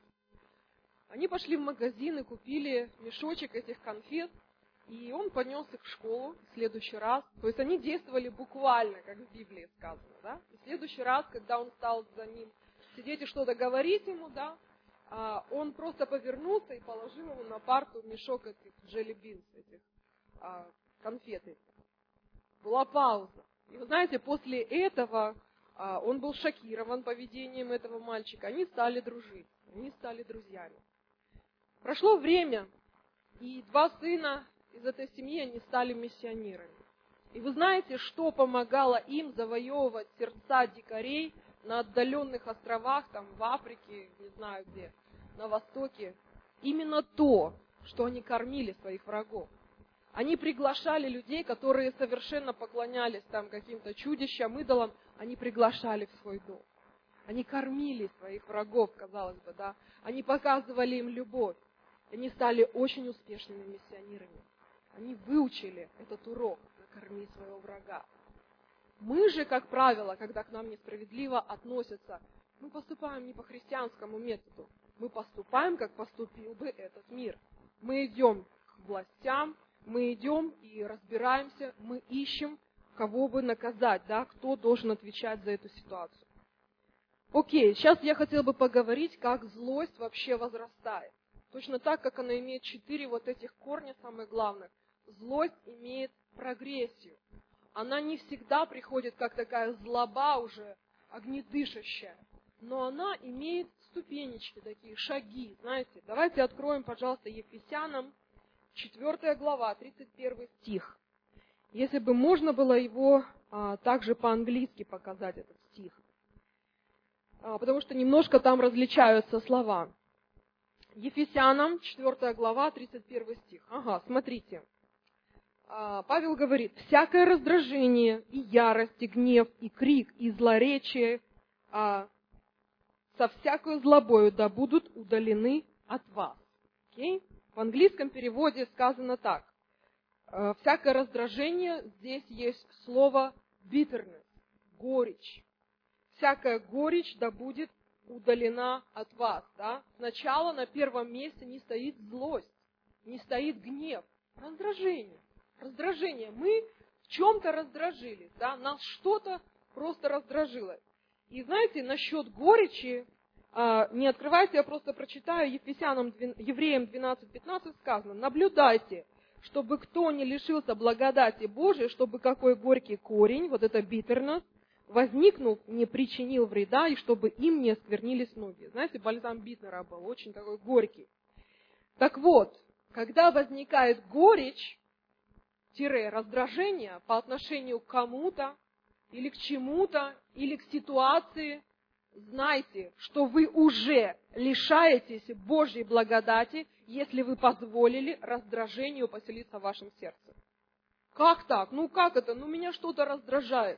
Они пошли в магазин и купили мешочек этих конфет, и он понес их в школу в следующий раз. То есть они действовали буквально, как в Библии сказано, да? И в следующий раз, когда он стал за ним сидеть и что-то говорить ему, да, он просто повернулся и положил ему на парту мешок этих Jelly Beans, этих а, конфеты. Была пауза. И вы знаете, после этого а, он был шокирован поведением этого мальчика. Они стали дружить, они стали друзьями. Прошло время, и два сына из этой семьи, они стали миссионерами. И вы знаете, что помогало им завоевывать сердца дикарей на отдаленных островах, там в Африке, не знаю где, на Востоке? Именно то, что они кормили своих врагов. Они приглашали людей, которые совершенно поклонялись там каким-то чудищам, идолам, они приглашали в свой дом. Они кормили своих врагов, казалось бы, да. Они показывали им любовь. Они стали очень успешными миссионерами. Они выучили этот урок: накорми своего врага. Мы же, как правило, когда к нам несправедливо относятся, мы поступаем не по христианскому методу. Мы поступаем, как поступил бы этот мир. Мы идем к властям, мы идем и разбираемся, мы ищем, кого бы наказать, да, кто должен отвечать за эту ситуацию. Окей, сейчас я хотела бы поговорить, как злость вообще возрастает. Точно так, как она имеет четыре вот этих корня, самых главных. Злость имеет прогрессию. Она не всегда приходит как такая злоба уже огнедышащая, но она имеет ступенечки, такие шаги, знаете. Давайте откроем, пожалуйста, Ефесянам, четвёртая глава, тридцать первый стих. Если бы можно было его а, также по-английски показать, этот стих. А, потому что немножко там различаются слова. Ефесянам, четвёртая глава, тридцать первый стих. Ага, смотрите. А, Павел говорит: «Всякое раздражение, и ярость, и гнев, и крик, и злоречие а, со всякой злобою да будут удалены от вас». Okay? В английском переводе сказано так. Всякое раздражение, здесь есть слово bitterness, горечь. Всякая горечь да будет удалена от вас. Да? Сначала на первом месте не стоит злость, не стоит гнев, раздражение. Раздражение. Мы в чем-то раздражились, да? Нас что-то просто раздражило. И знаете, насчет горечи, не открывайте, я просто прочитаю, Ефесянам, Евреям двенадцать пятнадцать сказано: «Наблюдайте, чтобы кто не лишился благодати Божией, чтобы какой горький корень, вот это bitterness, возникнув, не причинил вреда, и чтобы им не осквернились ноги». Знаете, бальзам Битнера был очень такой горький. Так вот, когда возникает горечь, тире раздражение по отношению к кому-то, или к чему-то, или к ситуации, знайте, что вы уже лишаетесь Божьей благодати, если вы позволили раздражению поселиться в вашем сердце. Как так? Ну как это? Ну меня что-то раздражает.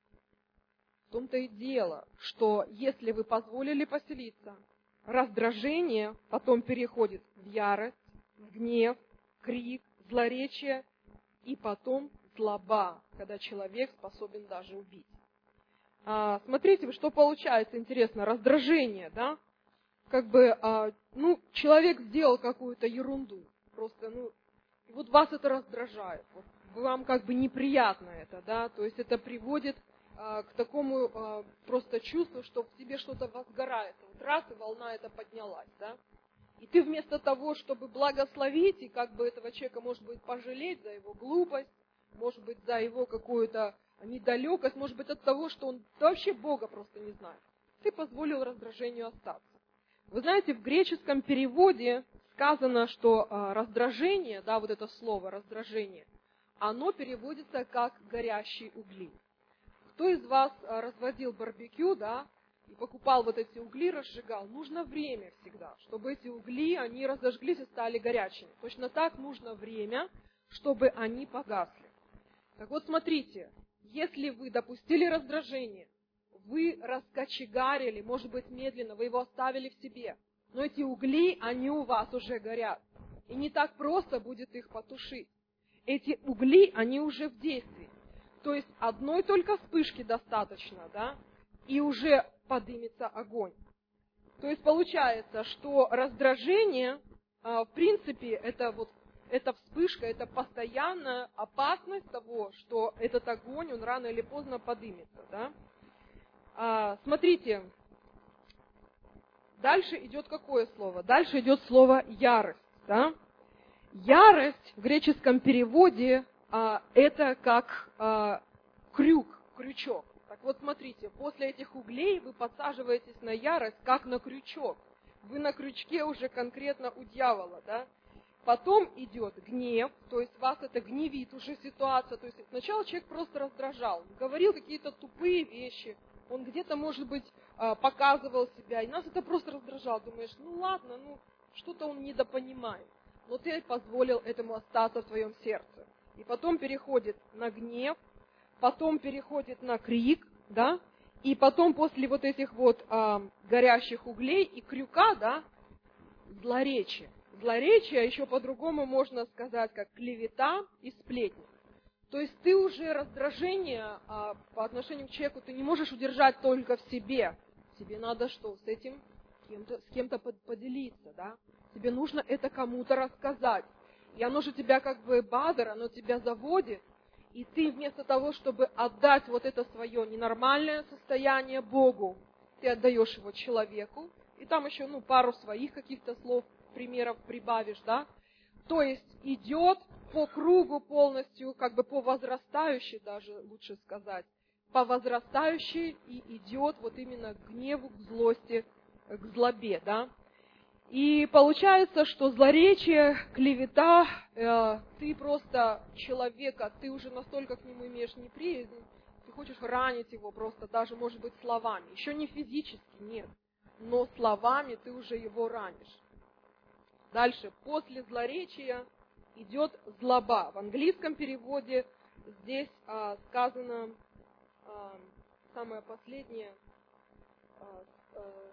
В том-то и дело, что если вы позволили поселиться, раздражение потом переходит в ярость, в гнев, крик, злоречие и потом злоба, когда человек способен даже убить. А, смотрите, что получается, интересно, раздражение, да? Как бы, а, ну, человек сделал какую-то ерунду, просто, ну, и вот вас это раздражает. Вот вам как бы неприятно это, да, то есть это приводит а, к такому а, просто чувству, что в тебе что-то возгорает. Вот раз, и волна эта поднялась, да. И ты вместо того, чтобы благословить и как бы этого человека, может быть, пожалеть за его глупость, может быть, за его какую-то недалекость, может быть, от того, что он вообще Бога просто не знает, ты позволил раздражению остаться. Вы знаете, в греческом переводе сказано, что а, раздражение, да, вот это слово раздражение, оно переводится как горящие угли. Кто из вас а, разводил барбекю, да, и покупал вот эти угли, разжигал, нужно время всегда, чтобы эти угли, они разожглись и стали горячими. Точно так нужно время, чтобы они погасли. Так вот, смотрите, если вы допустили раздражение, вы раскочегарили, может быть, медленно, вы его оставили в себе, но эти угли, они у вас уже горят. И не так просто будет их потушить. Эти угли, они уже в действии. То есть одной только вспышки достаточно, да, и уже поднимется огонь. То есть получается, что раздражение, в принципе, это вот эта вспышка, это постоянная опасность того, что этот огонь, он рано или поздно поднимется, да. А, смотрите, дальше идет какое слово? Дальше идет слово ярость, да. Ярость в греческом переводе а, это как а, крюк, крючок. Так вот, смотрите, после этих углей вы подсаживаетесь на ярость, как на крючок. Вы на крючке уже конкретно у дьявола, да. Потом идет гнев, то есть вас это гневит уже ситуация. То есть сначала человек просто раздражал, говорил какие-то тупые вещи, он где-то, может быть, показывал себя, и нас это просто раздражало. Думаешь, ну ладно, ну что-то он недопонимает. Но ты позволил этому остаться в твоем сердце. И потом переходит на гнев, потом переходит на крик, да, и потом после вот этих вот а, горящих углей и крюка, да, злоречие. Злоречие еще по-другому можно сказать, как клевета и сплетни. То есть ты уже раздражение а, по отношению к человеку ты не можешь удержать только в себе. Тебе надо что, с этим кем-то, с кем-то поделиться, да? Тебе нужно это кому-то рассказать. И оно же тебя как бы бадер, оно тебя заводит. И ты вместо того, чтобы отдать вот это свое ненормальное состояние Богу, ты отдаешь его человеку. И там еще, ну, пару своих каких-то слов, примеров прибавишь, да? То есть идет по кругу полностью, как бы по возрастающей даже, лучше сказать, по возрастающей и идет вот именно к гневу, к злости, к злобе, да? И получается, что злоречие, клевета, э, ты просто человека, ты уже настолько к нему имеешь неприязнь, ты хочешь ранить его просто даже, может быть, словами. Еще не физически, нет, но словами ты уже его ранишь. Дальше, после злоречия идет злоба. В английском переводе здесь а, сказано а, самое последнее, а, а,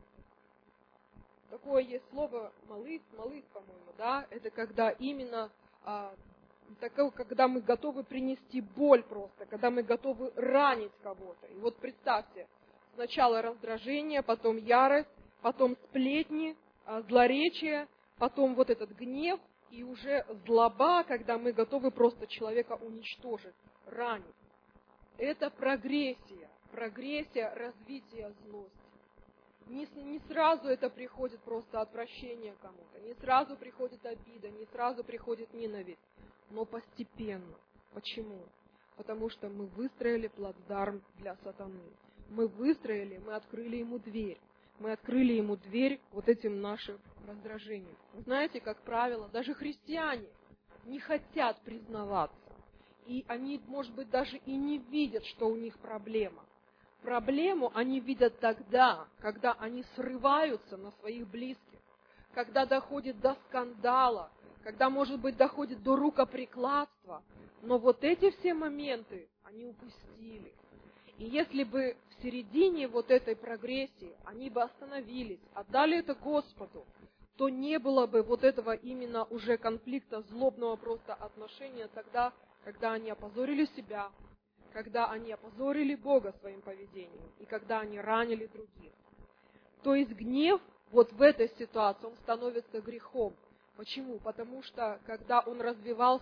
такое есть слово малыс, малыс, по-моему, да, это когда именно, а, такое, когда мы готовы принести боль просто, когда мы готовы ранить кого-то. И вот представьте, сначала раздражение, потом ярость, потом сплетни, а, злоречие, потом вот этот гнев и уже злоба, когда мы готовы просто человека уничтожить, ранить. Это прогрессия, прогрессия развития злости. Не, не сразу это приходит просто отвращение кому-то, не сразу приходит обида, не сразу приходит ненависть, но постепенно. Почему? Потому что мы выстроили плацдарм для сатаны. Мы выстроили, мы открыли ему дверь. Мы открыли ему дверь вот этим нашим раздражением. Вы знаете, как правило, даже христиане не хотят признаваться. И они, может быть, даже и не видят, что у них проблема. Проблему они видят тогда, когда они срываются на своих близких, когда доходит до скандала, когда, может быть, доходит до рукоприкладства. Но вот эти все моменты они упустили. И если бы в середине вот этой прогрессии они бы остановились, отдали это Господу, то не было бы вот этого именно уже конфликта, злобного просто отношения тогда, когда они опозорили себя, когда они опозорили Бога своим поведением и когда они ранили других. То есть гнев вот в этой ситуации, он становится грехом. Почему? Потому что когда он развивался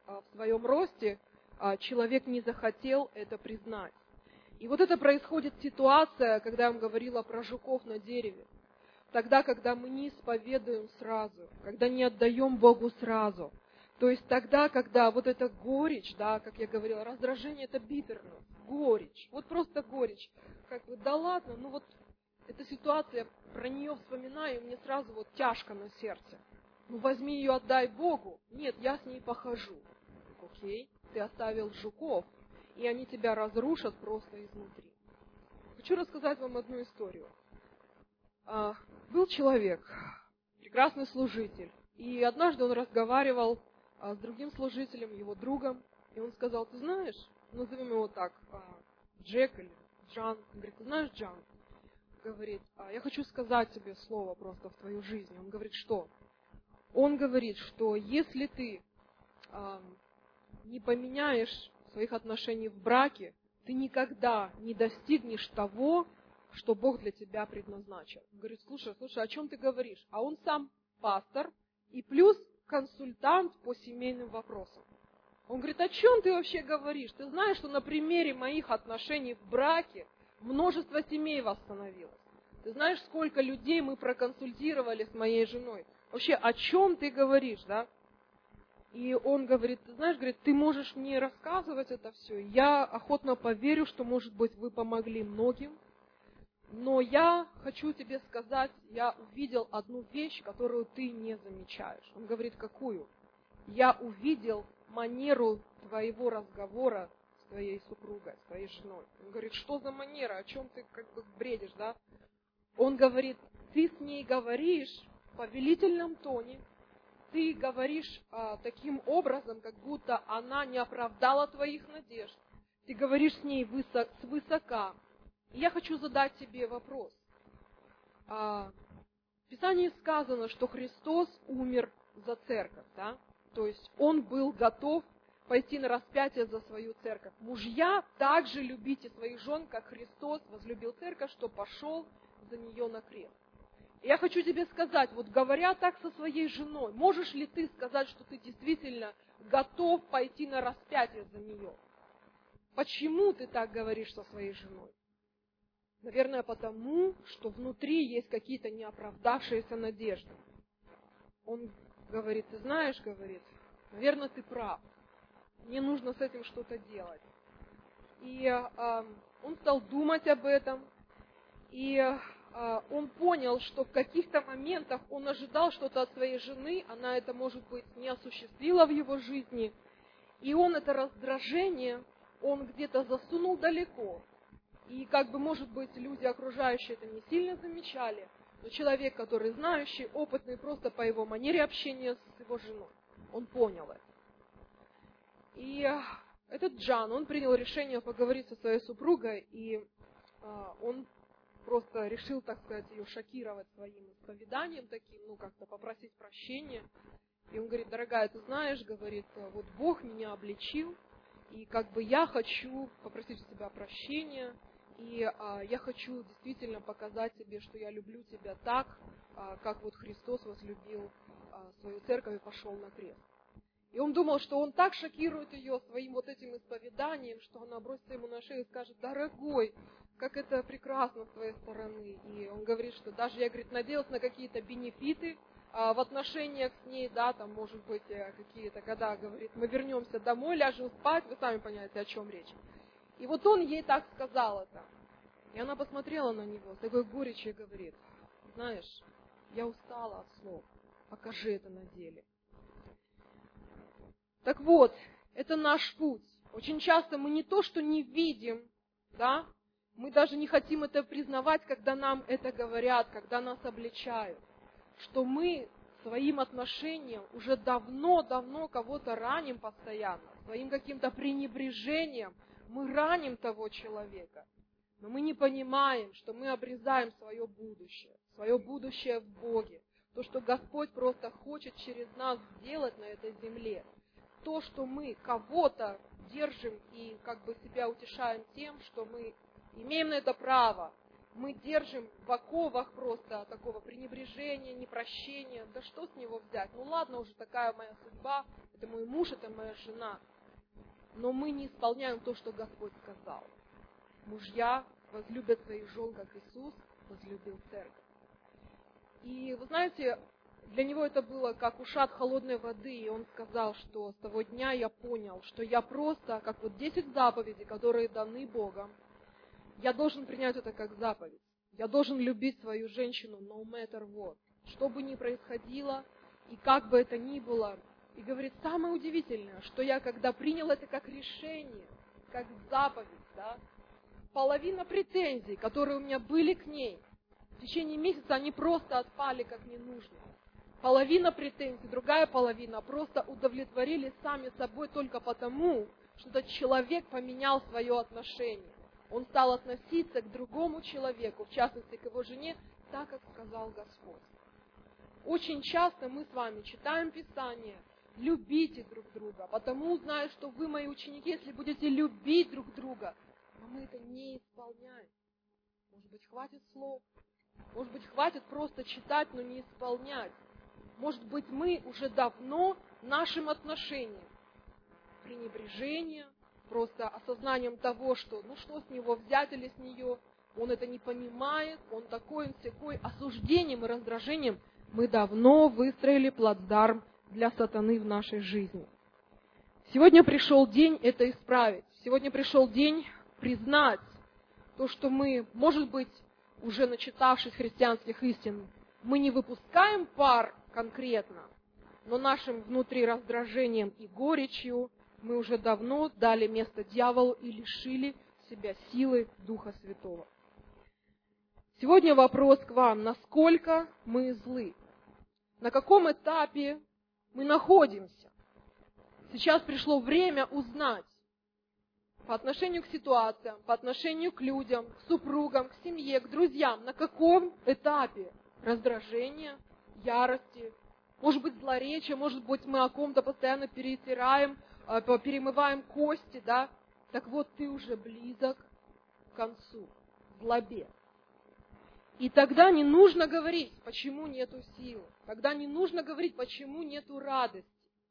в своем росте человек не захотел это признать. И вот это происходит ситуация, когда я вам говорила про жуков на дереве. Тогда, когда мы не исповедуем сразу, когда не отдаем Богу сразу. То есть тогда, когда вот эта горечь, да, как я говорила, раздражение — это битерность, горечь, вот просто горечь. Как бы, да ладно, ну вот эта ситуация, про нее вспоминаю, и мне сразу вот тяжко на сердце. Ну возьми ее, отдай Богу. Нет, я с ней похожу. Окей, ты оставил жуков, и они тебя разрушат просто изнутри. Хочу рассказать вам одну историю. А, был человек, прекрасный служитель, и однажды он разговаривал а, с другим служителем, его другом, и он сказал: ты знаешь, назовем его так, а, Джек или Джан. Он говорит: ты знаешь, Джан, говорит, а, я хочу сказать тебе слово просто в твою жизнь. Он говорит: что? Он говорит, что если ты а, не поменяешь своих отношений в браке, ты никогда не достигнешь того, что Бог для тебя предназначил. Он говорит: слушай, слушай, о чем ты говоришь? А он сам пастор и плюс консультант по семейным вопросам. Он говорит: о чем ты вообще говоришь? Ты знаешь, что на примере моих отношений в браке множество семей восстановилось. Ты знаешь, сколько людей мы проконсультировали с моей женой? Вообще, о чем ты говоришь, да? И он говорит: ты знаешь, говорит, ты можешь мне рассказывать это все. Я охотно поверю, что, может быть, вы помогли многим. Но я хочу тебе сказать, я увидел одну вещь, которую ты не замечаешь. Он говорит: какую? Я увидел манеру твоего разговора с твоей супругой, с твоей женой. Он говорит: что за манера? О чем ты как бы бредишь, да? Он говорит: ты с ней говоришь в повелительном тоне, ты говоришь а, таким образом, как будто она не оправдала твоих надежд. Ты говоришь с ней высо- свысока. И я хочу задать тебе вопрос. А, в Писании сказано, что Христос умер за церковь, да? То есть Он был готов пойти на распятие за свою церковь. Мужья, также любите своих жен, как Христос возлюбил церковь, что пошел за нее на крест. И я хочу тебе сказать, вот говоря так со своей женой, можешь ли ты сказать, что ты действительно готов пойти на распятие за нее? Почему ты так говоришь со своей женой? Наверное, потому, что внутри есть какие-то неоправдавшиеся надежды. Он говорит: ты знаешь, говорит, наверное, ты прав. Мне нужно с этим что-то делать. И э, он стал думать об этом. И э, он понял, что в каких-то моментах он ожидал что-то от своей жены. Она это, может быть, не осуществила в его жизни. И он это раздражение, он где-то засунул далеко. И как бы, может быть, люди окружающие это не сильно замечали, но человек, который знающий, опытный просто по его манере общения с его женой, он понял это. И этот Джан, он принял решение поговорить со своей супругой, и а, он просто решил, так сказать, ее шокировать своим исповеданием таким, ну, как-то попросить прощения. И он говорит: дорогая, ты знаешь, говорит, вот Бог меня обличил, и как бы я хочу попросить у тебя прощения, и а, я хочу действительно показать тебе, что я люблю тебя так, а, как вот Христос возлюбил а, свою церковь и пошел на крест. И он думал, что он так шокирует ее своим вот этим исповеданием, что она бросится ему на шею и скажет: дорогой, как это прекрасно с твоей стороны. И он говорит, что даже я, говорит, надеялся на какие-то бенефиты а, в отношениях с ней, да, там, может быть, какие-то, когда, говорит, мы вернемся домой, ляжем спать, вы сами понимаете, о чем речь. И вот он ей так сказал это. И она посмотрела на него с такой горечью и говорит: знаешь, я устала от слов, покажи это на деле. Так вот, это наш путь. Очень часто мы не то, что не видим, да, мы даже не хотим это признавать, когда нам это говорят, когда нас обличают, что мы своим отношением уже давно-давно кого-то раним постоянно, своим каким-то пренебрежением мы раним того человека. Но мы не понимаем, что мы обрезаем свое будущее, свое будущее в Боге. То, что Господь просто хочет через нас сделать на этой земле. То, что мы кого-то держим и как бы себя утешаем тем, что мы имеем на это право. Мы держим в оковах просто такого пренебрежения, непрощения. Да что с него взять? Ну ладно, уже такая моя судьба. Это это мой муж, это моя жена. Но мы не исполняем то, что Господь сказал. Мужья возлюбят своих жен, как Иисус возлюбил церковь. И вы знаете, для него это было как ушат холодной воды, и он сказал, что с того дня я понял, что я просто, как вот десять заповедей, которые даны Богом, я должен принять это как заповедь. Я должен любить свою женщину no matter what. Что бы ни происходило, и как бы это ни было. И говорит, самое удивительное, что я когда принял это как решение, как заповедь, да, половина претензий, которые у меня были к ней, в течение месяца они просто отпали как ненужные. Половина претензий, другая половина просто удовлетворили сами собой только потому, что этот человек поменял свое отношение. Он стал относиться к другому человеку, в частности к его жене, так, как сказал Господь. Очень часто мы с вами читаем Писание, любите друг друга, потому узнаю, что вы мои ученики, если будете любить друг друга. Но мы это не исполняем. Может быть, хватит слов, может быть, хватит просто читать, но не исполнять. Может быть, мы уже давно нашим отношениям пренебрежение, просто осознанием того, что ну что с него взять или с нее, он это не понимает, он такой, он всякой, осуждением и раздражением мы давно выстроили плацдарм для сатаны в нашей жизни. Сегодня пришел день это исправить. Сегодня пришел день признать то, что мы, может быть, уже начитавшись христианских истин, мы не выпускаем пар конкретно, но нашим внутри раздражением и горечью мы уже давно дали место дьяволу и лишили себя силы Духа Святого. Сегодня вопрос к вам, насколько мы злы? На каком этапе мы находимся? Сейчас пришло время узнать по отношению к ситуациям, по отношению к людям, к супругам, к семье, к друзьям, на каком этапе раздражения, ярости, может быть, злоречия, может быть, мы о ком-то постоянно перетираем, перемываем кости, да? Так вот, ты уже близок к концу, злобе. И тогда не нужно говорить, почему нету силы. Тогда не нужно говорить, почему нету радости.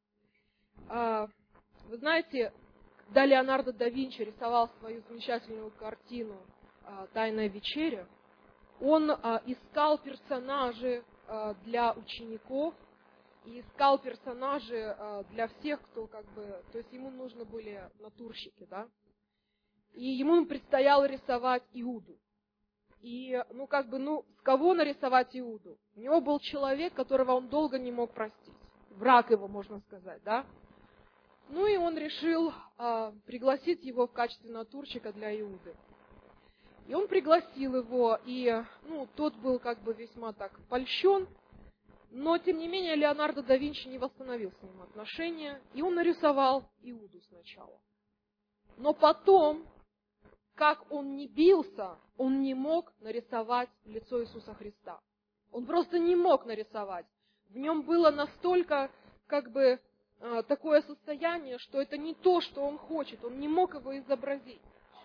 Вы знаете, когда Леонардо да Винчи рисовал свою замечательную картину «Тайная вечеря», он искал персонажи для учеников и искал персонажи для всех, кто как бы... То есть ему нужны были натурщики, да? И ему предстояло рисовать Иуду. И, ну, как бы, ну, с кого нарисовать Иуду? У него был человек, которого он долго не мог простить. Враг его, можно сказать, да? Ну, и он решил а, пригласить его в качестве натурщика для Иуды. И он пригласил его, и, ну, тот был, как бы, весьма так польщен, но, тем не менее, Леонардо да Винчи не восстановил с ним отношения, и он нарисовал Иуду сначала. Но потом, как он не бился, он не мог нарисовать лицо Иисуса Христа. Он просто не мог нарисовать. В нем было настолько, как бы, такое состояние, что это не то, что он хочет, он не мог его изобразить.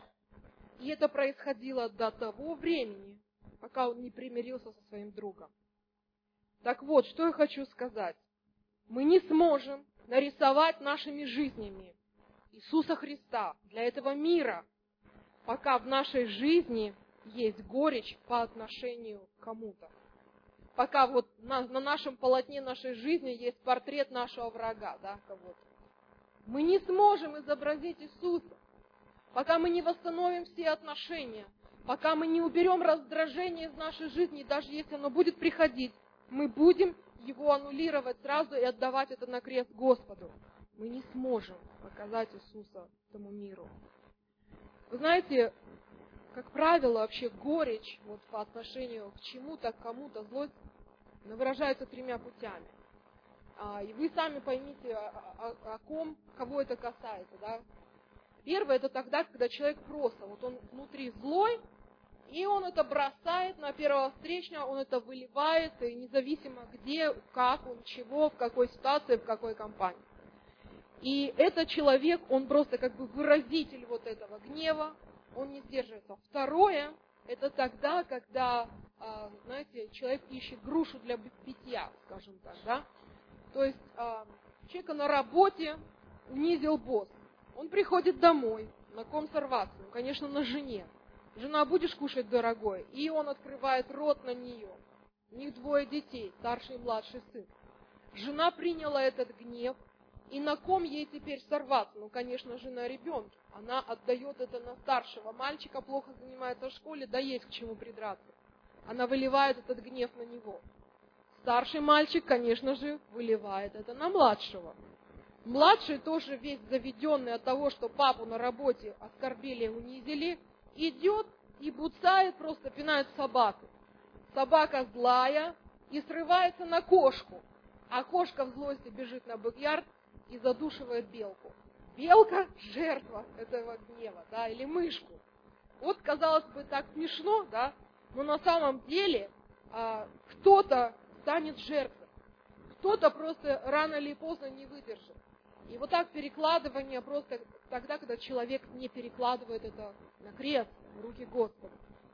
И это происходило до того времени, пока он не примирился со своим другом. Так вот, что я хочу сказать. Мы не сможем нарисовать нашими жизнями Иисуса Христа для этого мира, пока в нашей жизни есть горечь по отношению к кому-то. Пока вот на, на нашем полотне нашей жизни есть портрет нашего врага, да, кого-то. Мы не сможем изобразить Иисуса, пока мы не восстановим все отношения, пока мы не уберем раздражение из нашей жизни, даже если оно будет приходить, мы будем его аннулировать сразу и отдавать это на крест Господу. Мы не сможем показать Иисуса этому миру. Вы знаете, как правило, вообще горечь вот, по отношению к чему-то, к кому-то, злость, она выражается тремя путями. А, и вы сами поймите, о, о, о ком, кого это касается. Да? Первое, это тогда, когда человек просто, вот он внутри злой, и он это бросает на первого встречного, он это выливает, и независимо где, как, он чего, в какой ситуации, в какой компании. И этот человек, он просто как бы выразитель вот этого гнева, он не сдерживается. Второе, это тогда, когда, знаете, человек ищет грушу для битья, скажем так, да. То есть Человека на работе унизил босс. Он приходит домой. На ком сорваться? Ну, конечно, на жене. Жена, будешь кушать, дорогой? И он открывает рот на нее. У них двое детей, старший и младший сын. Жена приняла этот гнев. И на ком ей теперь сорваться? Ну, конечно же, на ребенке. Она отдает это на старшего. Мальчика плохо занимается в школе, да есть к чему придраться. Она выливает этот гнев на него. Старший мальчик, конечно же, выливает это на младшего. Младший, тоже весь заведенный от того, что папу на работе оскорбили, унизили, идет и буцает, просто пинает собаку. Собака злая и срывается на кошку. А кошка в злости бежит на бэк-ярд и задушивает белку. Белка – жертва этого гнева, да, или мышку. Вот, казалось бы, так смешно, да, но на самом деле а, кто-то станет жертвой. Кто-то просто рано или поздно не выдержит. И вот так перекладывание просто тогда, когда человек не перекладывает это на крест, в руки Господа.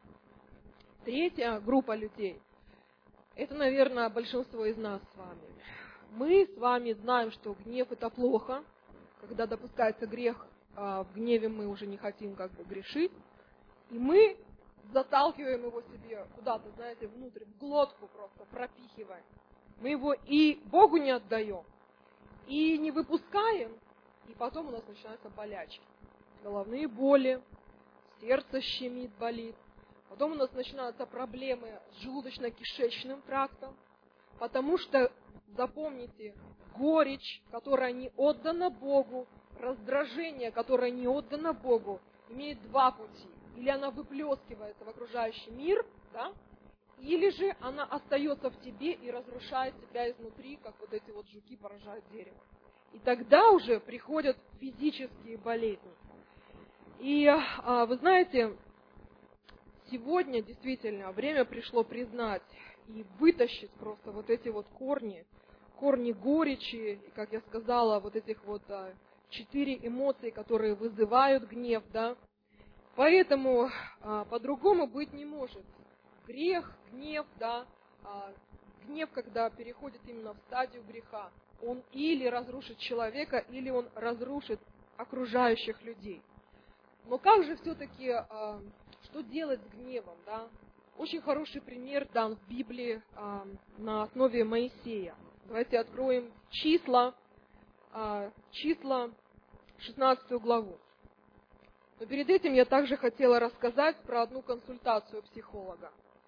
Третья группа людей – это, наверное, большинство из нас с вами. Мы с вами знаем, что гнев – это плохо. Когда допускается грех, в гневе мы уже не хотим как бы грешить. И мы заталкиваем его себе куда-то, знаете, внутрь, в глотку просто пропихиваем. Мы его и Богу не отдаем, и не выпускаем, и потом у нас начинаются болячки. Головные боли, сердце щемит, болит. Потом у нас начинаются проблемы с желудочно-кишечным трактом, потому что, запомните, горечь, которая не отдана Богу, раздражение, которое не отдано Богу, имеет два пути. Или она выплескивается в окружающий мир, да, или же она остается в тебе и разрушает тебя изнутри, как вот эти вот жуки поражают дерево. И тогда уже приходят физические болезни. И вы знаете, сегодня действительно время пришло признать и вытащить просто вот эти вот корни, корни горечи, и, как я сказала, вот этих вот четыре эмоции, которые вызывают гнев, да. Поэтому а, по-другому быть не может. Грех, гнев, да, а, гнев, когда переходит именно в стадию греха, он или разрушит человека, или он разрушит окружающих людей. Но как же все-таки, а, что делать с гневом, да? Очень хороший пример дан в Библии а, на основе Моисея. Давайте откроем числа, а, числа шестнадцатую главу. Но перед этим я также хотела рассказать про одну консультацию психолога.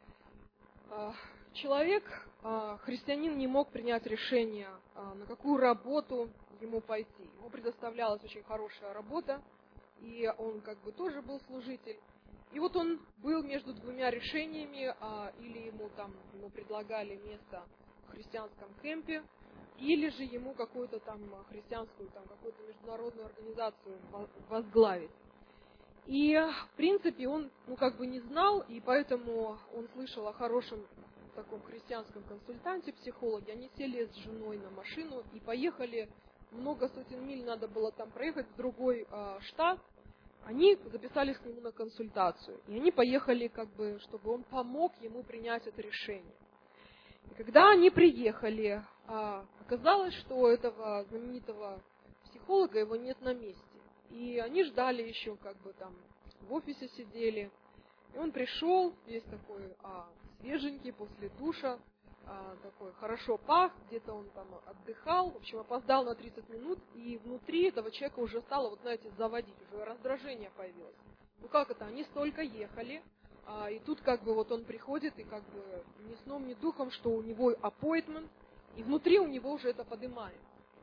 Человек, христианин, не мог принять решение, на какую работу ему пойти. Ему предоставлялась очень хорошая работа, и он как бы тоже был служитель. И вот он был между двумя решениями, или ему там ему предлагали место в христианском кемпе, или же ему какую-то там христианскую, там какую-то международную организацию возглавить. И, в принципе, он, ну, как бы не знал, и поэтому он слышал о хорошем таком христианском консультанте, психологе. Они сели с женой на машину и поехали, много сотен миль надо было там проехать в другой э, штат. Они записались к нему на консультацию, и они поехали, как бы, чтобы он помог ему принять это решение. И когда они приехали, э, оказалось, что у этого знаменитого психолога его нет на месте. И они ждали еще, как бы там в офисе сидели. И он пришел, весь такой а, свеженький, после душа, а, такой хорошо пах, где-то он там отдыхал, в общем, опоздал на тридцать минут, и внутри этого человека уже стало, вот знаете, заводить, уже раздражение появилось. Ну как это, они столько ехали, а, и тут как бы вот он приходит, и как бы ни сном, ни духом, что у него appointment, и внутри у него уже это подымает.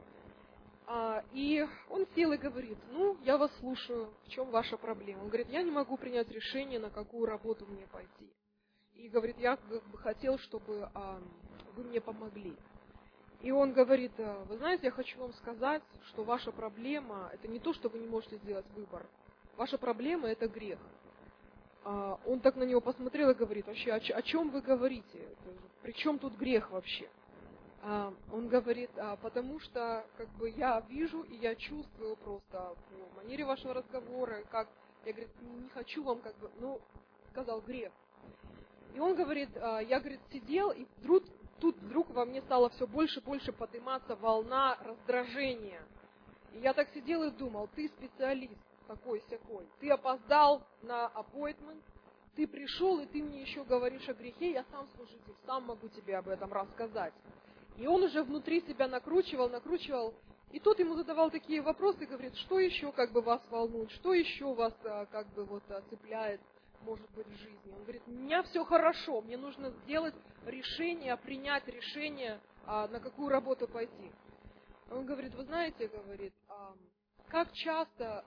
А, и он сел и говорит: ну, я вас слушаю, в чем ваша проблема? Он говорит: я не могу принять решение, на какую работу мне пойти. И говорит: я как бы хотел, чтобы а, вы мне помогли. И он говорит: вы знаете, я хочу вам сказать, что ваша проблема – это не то, что вы не можете сделать выбор. Ваша проблема – это грех. А, он так на него посмотрел и говорит: вообще, о, о чем вы говорите? При чем тут грех вообще? Он говорит: а, потому что как бы я вижу и я чувствую просто по манере вашего разговора, как я, говорит, не хочу вам как бы, ну, сказал грех. И он говорит: а, я, говорит, сидел и вдруг тут вдруг во мне стало все больше и больше подниматься волна раздражения. И я так сидел и думал, ты специалист такой-сякой, ты опоздал на аппоинтмент, ты пришел, и ты мне еще говоришь о грехе, я сам служитель, сам могу тебе об этом рассказать. И он уже внутри себя накручивал, накручивал, и тот ему задавал такие вопросы, говорит, что еще как бы вас волнует, что еще вас как бы вот цепляет, может быть, в жизни. Он говорит, у меня все хорошо, мне нужно сделать решение, принять решение, на какую работу пойти. Он говорит, вы знаете, говорит, как часто...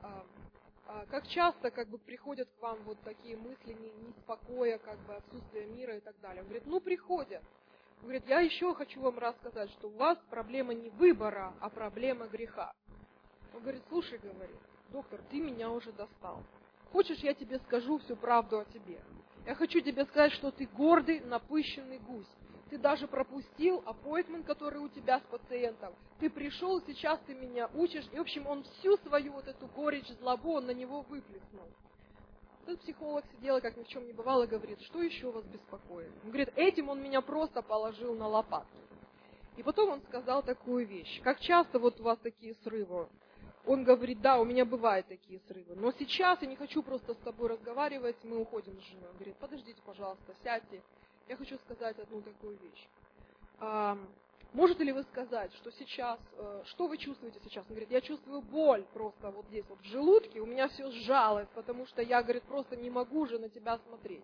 Как часто как бы приходят к вам вот такие мысли неспокоя, как бы отсутствие мира и так далее. Он говорит, ну приходят. Он говорит, я еще хочу вам рассказать, что у вас проблема не выбора, а проблема греха. Он говорит, слушай, говорит, доктор, ты меня уже достал. Хочешь, я тебе скажу всю правду о тебе? Я хочу тебе сказать, что ты гордый, напыщенный гусь. Ты даже пропустил аппоинтмент, который у тебя с пациентом. Ты пришел, сейчас ты меня учишь. И, в общем, он всю свою вот эту горечь, злобу, он на него выплеснул. Этот психолог сидел, как ни в чем не бывало, и говорит, что еще вас беспокоит? Он говорит, этим он меня просто положил на лопатку. И потом он сказал такую вещь. Как часто вот у вас такие срывы? Он говорит, да, у меня бывают такие срывы. Но сейчас я не хочу просто с тобой разговаривать, мы уходим с женой. Он говорит, подождите, пожалуйста, сядьте. Я хочу сказать одну такую вещь. А, можете ли вы сказать, что сейчас, что вы чувствуете сейчас? Он говорит, я чувствую боль просто вот здесь вот в желудке, у меня все сжалось, потому что я, говорит, просто не могу уже на тебя смотреть.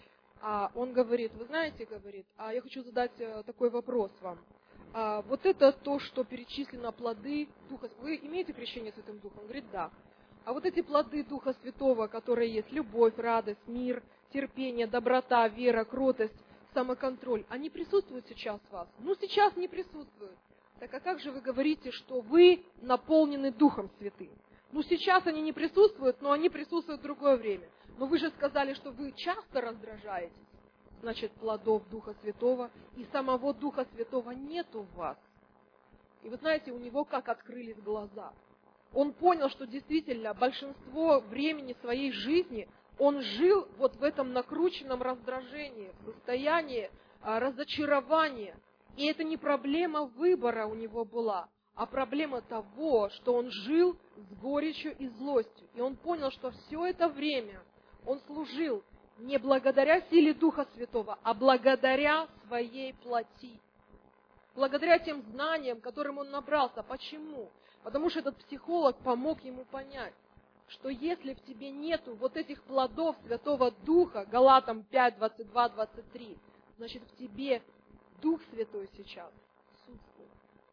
А он говорит, вы знаете, говорит, а я хочу задать такой вопрос вам. А, вот это то, что перечислено плоды Духа. Вы имеете крещение Святым Духом? Он говорит, да. А вот эти плоды Духа Святого, которые есть, любовь, радость, мир, терпение, доброта, вера, кротость, самоконтроль, они присутствуют сейчас в вас? Ну, сейчас не присутствуют. Так а как же вы говорите, что вы наполнены Духом Святым? Ну, сейчас они не присутствуют, но они присутствуют в другое время. Но вы же сказали, что вы часто раздражаетесь. Значит, плодов Духа Святого и самого Духа Святого нет у вас. И вы знаете, у него как открылись глаза. Он понял, что действительно большинство времени своей жизни он жил вот в этом накрученном раздражении, в состоянии а, разочарования. И это не проблема выбора у него была, а проблема того, что он жил с горечью и злостью. И он понял, что все это время он служил не благодаря силе Духа Святого, а благодаря своей плоти. Благодаря тем знаниям, которым он набрался. Почему? Потому что этот психолог помог ему понять, что если в тебе нету вот этих плодов Святого Духа, Галатам пять, двадцать два, двадцать три, значит в тебе Дух Святой сейчас отсутствует.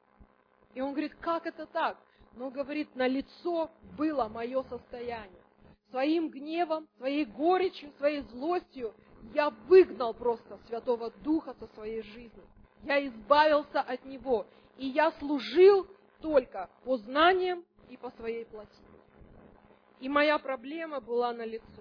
И он говорит, как это так? Но говорит, налицо было мое состояние. Своим гневом, своей горечью, своей злостью я выгнал просто Святого Духа со своей жизни. Я избавился от него. И я служил только по знаниям и по своей плоти. И моя проблема была налицо.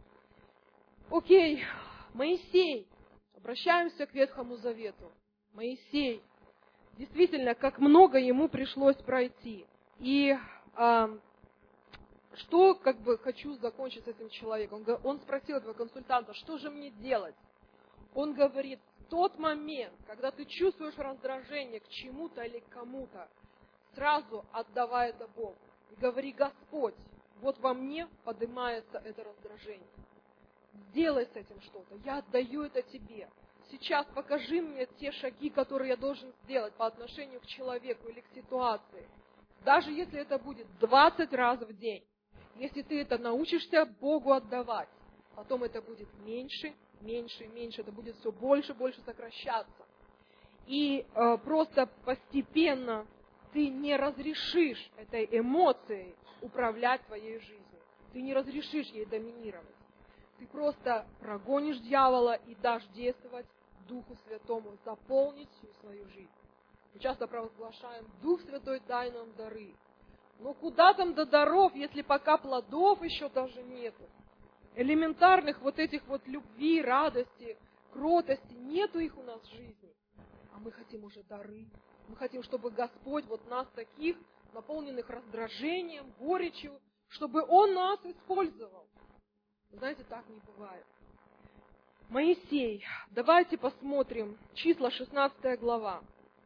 Окей, Моисей. Обращаемся к Ветхому Завету. Моисей. Действительно, как много ему пришлось пройти. И а, что, как бы, хочу закончить с этим человеком. Он, он спросил этого консультанта, что же мне делать? Он говорит, в тот момент, когда ты чувствуешь раздражение к чему-то или к кому-то, сразу отдавай это Богу. И говори, Господь, вот во мне поднимается это раздражение. Сделай с этим что-то. Я отдаю это тебе. Сейчас покажи мне те шаги, которые я должен сделать по отношению к человеку или к ситуации. Даже если это будет двадцать раз в день. Если ты это научишься Богу отдавать, потом это будет меньше, меньше, меньше. Это будет все больше, больше сокращаться. И э, просто постепенно ты не разрешишь этой эмоцией управлять твоей жизнью. Ты не разрешишь ей доминировать. Ты просто прогонишь дьявола и дашь действовать Духу Святому, заполнить всю свою жизнь. Мы часто провозглашаем, Дух Святой, дай нам дары. Но куда там до даров, если пока плодов еще даже нету? Элементарных вот этих вот любви, радости, кротости, нету их у нас в жизни. А мы хотим уже дары. Мы хотим, чтобы Господь вот нас таких, наполненных раздражением, горечью, чтобы Он нас использовал. Знаете, так не бывает. Моисей. Давайте посмотрим. Числа, шестнадцатая глава.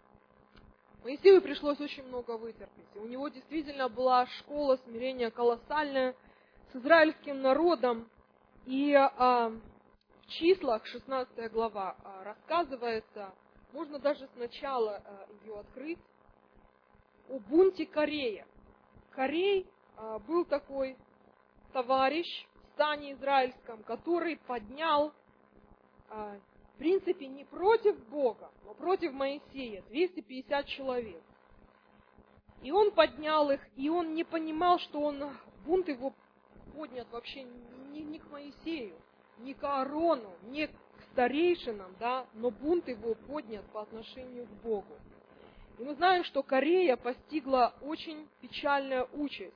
Моисею пришлось очень много вытерпеть. У него действительно была школа смирения колоссальная с израильским народом. И а, в числах, шестнадцатая глава, а, рассказывается, можно даже сначала а, ее открыть, о бунте Корея. Корей а, был такой товарищ в стане израильском, который поднял, а, в принципе, не против Бога, но против Моисея, двести пятьдесят человек. И он поднял их, и он не понимал, что он, бунт его поднят вообще не, не к Моисею, не к Аарону, не к старейшинам, да, но бунт его поднят по отношению к Богу. И мы знаем, что Корея постигла очень печальная участь.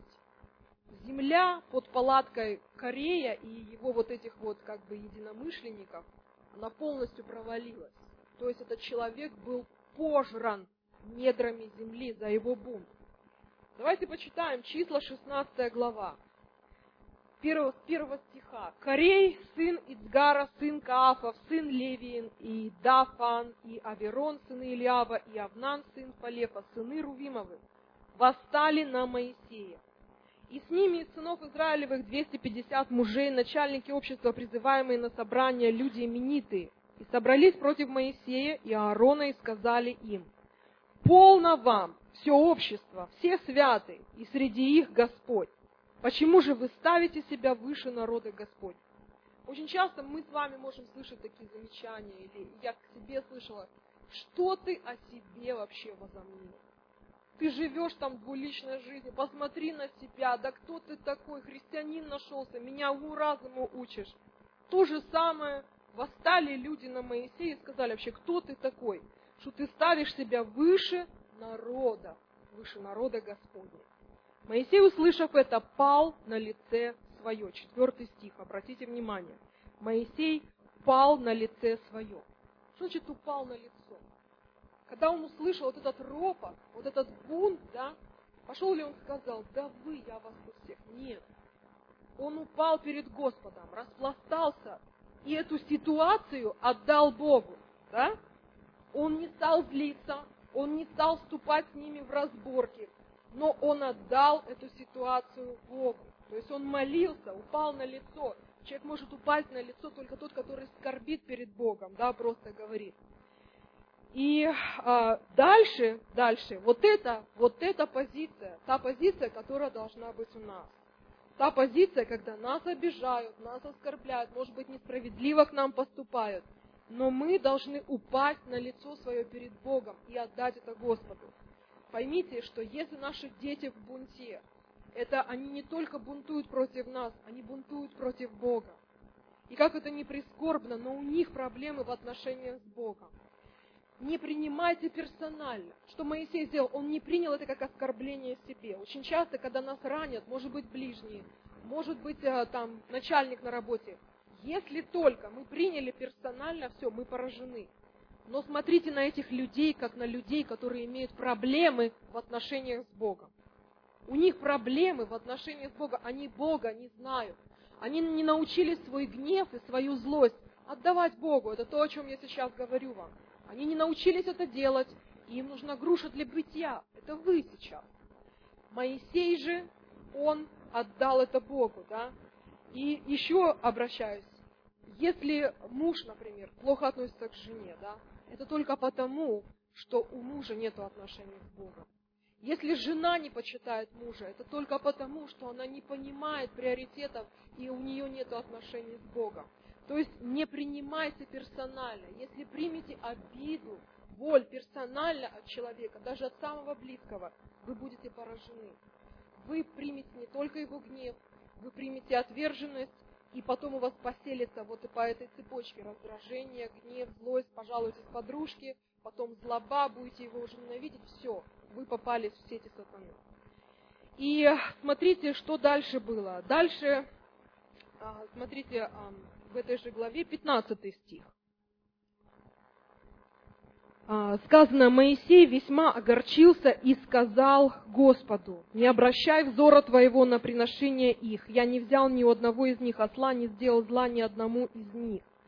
Земля под палаткой Корея и его вот этих вот как бы единомышленников, она полностью провалилась. То есть этот человек был пожран недрами земли за его бунт. Давайте почитаем числа, шестнадцатая глава. Первого, с первого стиха. Корей, сын Ицгара, сын Каафов, сын Левиин, и Дафан, и Аверон, сыны Илиава, и Авнан, сын Фалефа, сыны Рувимовы, восстали на Моисея. И с ними из сынов Израилевых двести пятьдесят мужей, начальники общества, призываемые на собрание, люди именитые, и собрались против Моисея и Аарона, и сказали им: «Полно вам, все общество, все святые, и среди их Господь. Почему же вы ставите себя выше народа Господь?» Очень часто мы с вами можем слышать такие замечания, или я к себе слышала: что ты о себе вообще возомнил? Ты живешь там двуличной жизнью, посмотри на себя, да кто ты такой, христианин нашелся, меня уму-разуму учишь. То же самое восстали люди на Моисея и сказали вообще: кто ты такой, что ты ставишь себя выше народа, выше народа Господня. Моисей, услышав это, пал на лице свое. Четвертый стих, обратите внимание. Моисей пал на лице свое. Что значит упал на лицо? Когда он услышал вот этот ропот, вот этот бунт, да, пошел ли он сказал: да вы, я вас у всех? Нет. Он упал перед Господом, распластался и эту ситуацию отдал Богу, да? Он не стал злиться, он не стал вступать с ними в разборки, но он отдал эту ситуацию Богу. То есть он молился, упал на лицо. Человек может упасть на лицо только тот, который скорбит перед Богом, да, просто говорит. И а, дальше, дальше, вот это, вот эта позиция, та позиция, которая должна быть у нас. Та позиция, когда нас обижают, нас оскорбляют, может быть, несправедливо к нам поступают, но мы должны упасть на лицо свое перед Богом и отдать это Господу. Поймите, что если наши дети в бунте, это они не только бунтуют против нас, они бунтуют против Бога. И как это ни прискорбно, но у них проблемы в отношениях с Богом. Не принимайте персонально. Что Моисей сделал? Он не принял это как оскорбление себе. Очень часто, когда нас ранят, может быть, ближние, может быть, там, начальник на работе, если только мы приняли персонально, все, мы поражены. Но смотрите на этих людей, как на людей, которые имеют проблемы в отношениях с Богом. У них проблемы в отношениях с Богом. Они Бога не знают. Они не научились свой гнев и свою злость отдавать Богу. Это то, о чем я сейчас говорю вам. Они не научились это делать, и им нужна груша для бритья. Это вы сейчас. Моисей же, он отдал это Богу, да? И еще обращаюсь. Если муж, например, плохо относится к жене, да, это только потому, что у мужа нет отношений с Богом. Если жена не почитает мужа, это только потому, что она не понимает приоритетов и у нее нет отношений с Богом. То есть не принимайте персонально. Если примете обиду, боль персонально от человека, даже от самого близкого, вы будете поражены. Вы примете не только его гнев, вы примете отверженность, и потом у вас поселится вот и по этой цепочке раздражение, гнев, злость, пожалуйтесь подружке, потом злоба, будете его уже ненавидеть, все, вы попали в сети сатаны. И смотрите, что дальше было. Дальше, смотрите, в этой же главе пятнадцатый стих. Сказано: Моисей весьма огорчился и сказал Господу: не обращай взора твоего на приношение их, я не взял ни у одного из них осла, не сделал зла ни одному из них.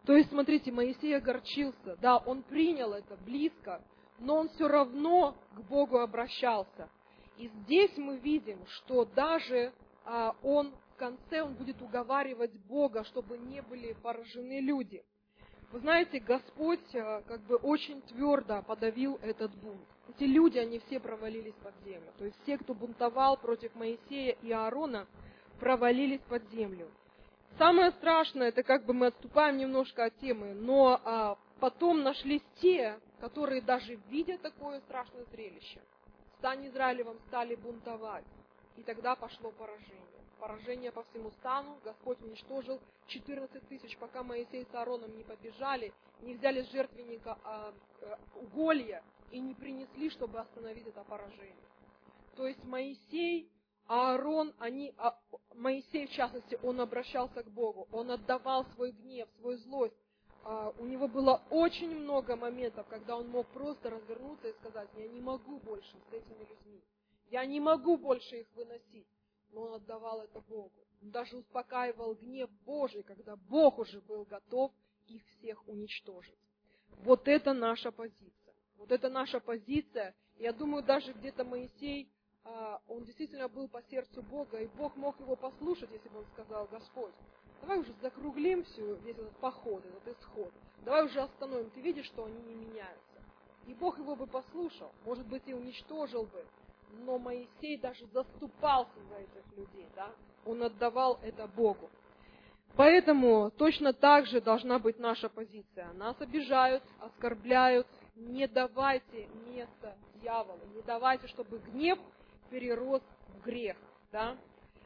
То есть, смотрите, Моисей огорчился, да, он принял это близко, но он все равно к Богу обращался. И здесь мы видим, что даже а, он в конце он будет уговаривать Бога, чтобы не были поражены люди. Вы знаете, Господь а, как бы очень твердо подавил этот бунт. Эти люди, они все провалились под землю. То есть все, кто бунтовал против Моисея и Аарона, провалились под землю. Самое страшное, это как бы мы отступаем немножко от темы, но а, потом нашлись те, которые даже видя такое страшное зрелище, в стане Израилевом стали бунтовать. И тогда пошло поражение. Поражение по всему стану. Господь уничтожил четырнадцать тысяч, пока Моисей с Аароном не побежали, не взяли с жертвенника а, а, уголья и не принесли, чтобы остановить это поражение. То есть Моисей, Аарон, они, а, Моисей в частности, он обращался к Богу, он отдавал свой гнев, свою злость. А, у него было очень много моментов, когда он мог просто развернуться и сказать: я не могу больше с этими людьми, я не могу больше их выносить. Но он отдавал это Богу. Он даже успокаивал гнев Божий, когда Бог уже был готов их всех уничтожить. Вот это наша позиция. Вот это наша позиция. Я думаю, даже где-то Моисей, он действительно был по сердцу Бога, и Бог мог его послушать, если бы он сказал: Господь, давай уже закруглим всю, весь этот поход, этот исход. Давай уже остановим. Ты видишь, что они не меняются. И Бог его бы послушал, может быть, и уничтожил бы. Но Моисей даже заступался за этих людей, да? Он отдавал это Богу. Поэтому точно так же должна быть наша позиция. Нас обижают, оскорбляют. Не давайте места дьяволу. Не давайте, чтобы гнев перерос в грех, да?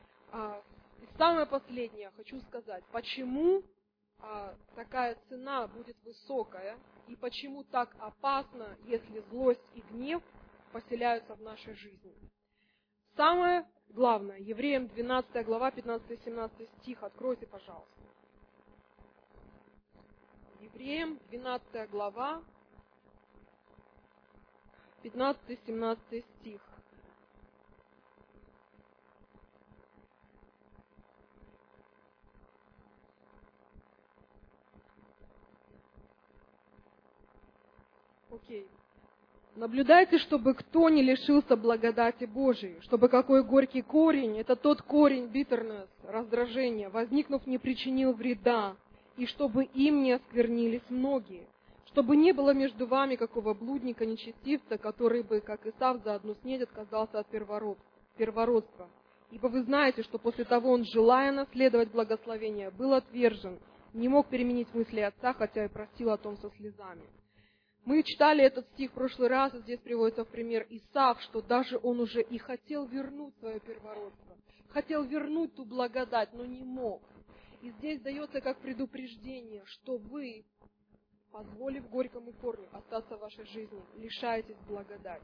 И самое последнее хочу сказать. Почему такая цена будет высокая и почему так опасно, если злость и гнев поселяются в нашей жизни. Самое главное, Евреям двенадцатая глава, пятнадцатый-семнадцатый стих, откройте, пожалуйста. Евреям двенадцатая глава, пятнадцатый-семнадцатый стих. Окей. Наблюдайте, чтобы кто не лишился благодати Божией, чтобы какой горький корень, это тот корень bitterness, раздражения, возникнув, не причинил вреда, и чтобы им не осквернились многие, чтобы не было между вами какого блудника, нечестивца, который бы, как Исав, за одну снедь отказался от первородства. Ибо вы знаете, что после того он, желая наследовать благословение, был отвержен, не мог переменить мысли отца, хотя и просил о том со слезами. Мы читали этот стих в прошлый раз, и здесь приводится в пример Исав, что даже он уже и хотел вернуть свое первородство, хотел вернуть ту благодать, но не мог. И здесь дается как предупреждение, что вы, позволив горькому корню остаться в вашей жизни, лишаетесь благодати.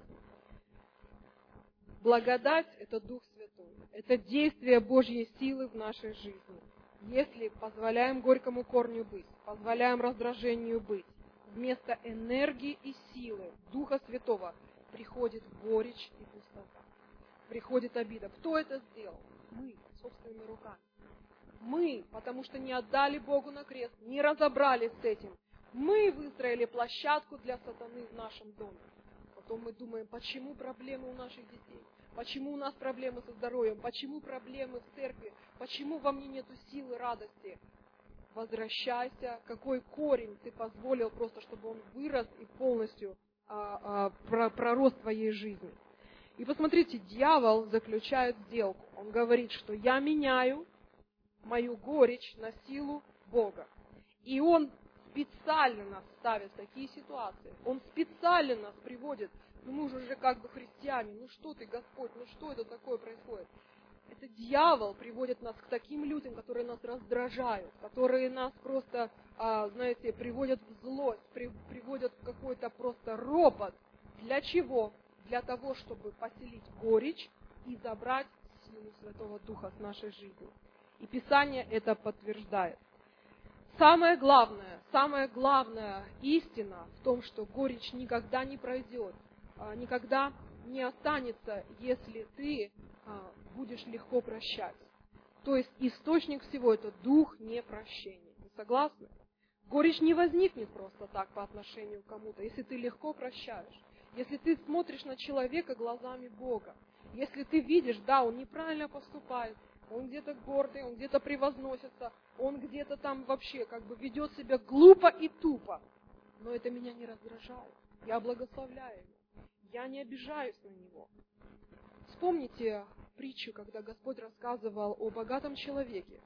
Благодать – это Дух Святой, это действие Божьей силы в нашей жизни. Если позволяем горькому корню быть, позволяем раздражению быть, вместо энергии и силы Духа Святого приходит горечь и пустота. Приходит обида. Кто это сделал? Мы, собственными руками. Мы, потому что не отдали Богу на крест, не разобрались с этим. Мы выстроили площадку для сатаны в нашем доме. Потом мы думаем, почему проблемы у наших детей? Почему у нас проблемы со здоровьем? Почему проблемы в церкви? Почему во мне нету силы, радости? Возвращайся, какой корень ты позволил просто, чтобы он вырос и полностью а, а, пророс в твоей жизни. И посмотрите, дьявол заключает сделку. Он говорит, что я меняю мою горечь на силу Бога. И он специально нас ставит в такие ситуации. Он специально нас приводит. Ну мы же как бы христиане, ну что ты, Господь, ну что это такое происходит? Это дьявол приводит нас к таким людям, которые нас раздражают, которые нас просто, а, знаете, приводят в злость, при, приводят в какой-то просто ропот. Для чего? Для того, чтобы поселить горечь и забрать силу Святого Духа с нашей жизни. И Писание это подтверждает. Самое главное, самая главная истина в том, что горечь никогда не пройдет, никогда не останется, если ты будешь легко прощать. То есть источник всего это дух непрощения. Вы согласны? Горечь не возникнет просто так по отношению к кому-то, если ты легко прощаешь. Если ты смотришь на человека глазами Бога. Если ты видишь, да, он неправильно поступает, он где-то гордый, он где-то превозносится, он где-то там вообще как бы ведет себя глупо и тупо. Но это меня не раздражает. Я благословляю его. Я не обижаюсь на него. Вспомните притчу, когда Господь рассказывал о богатом человеке,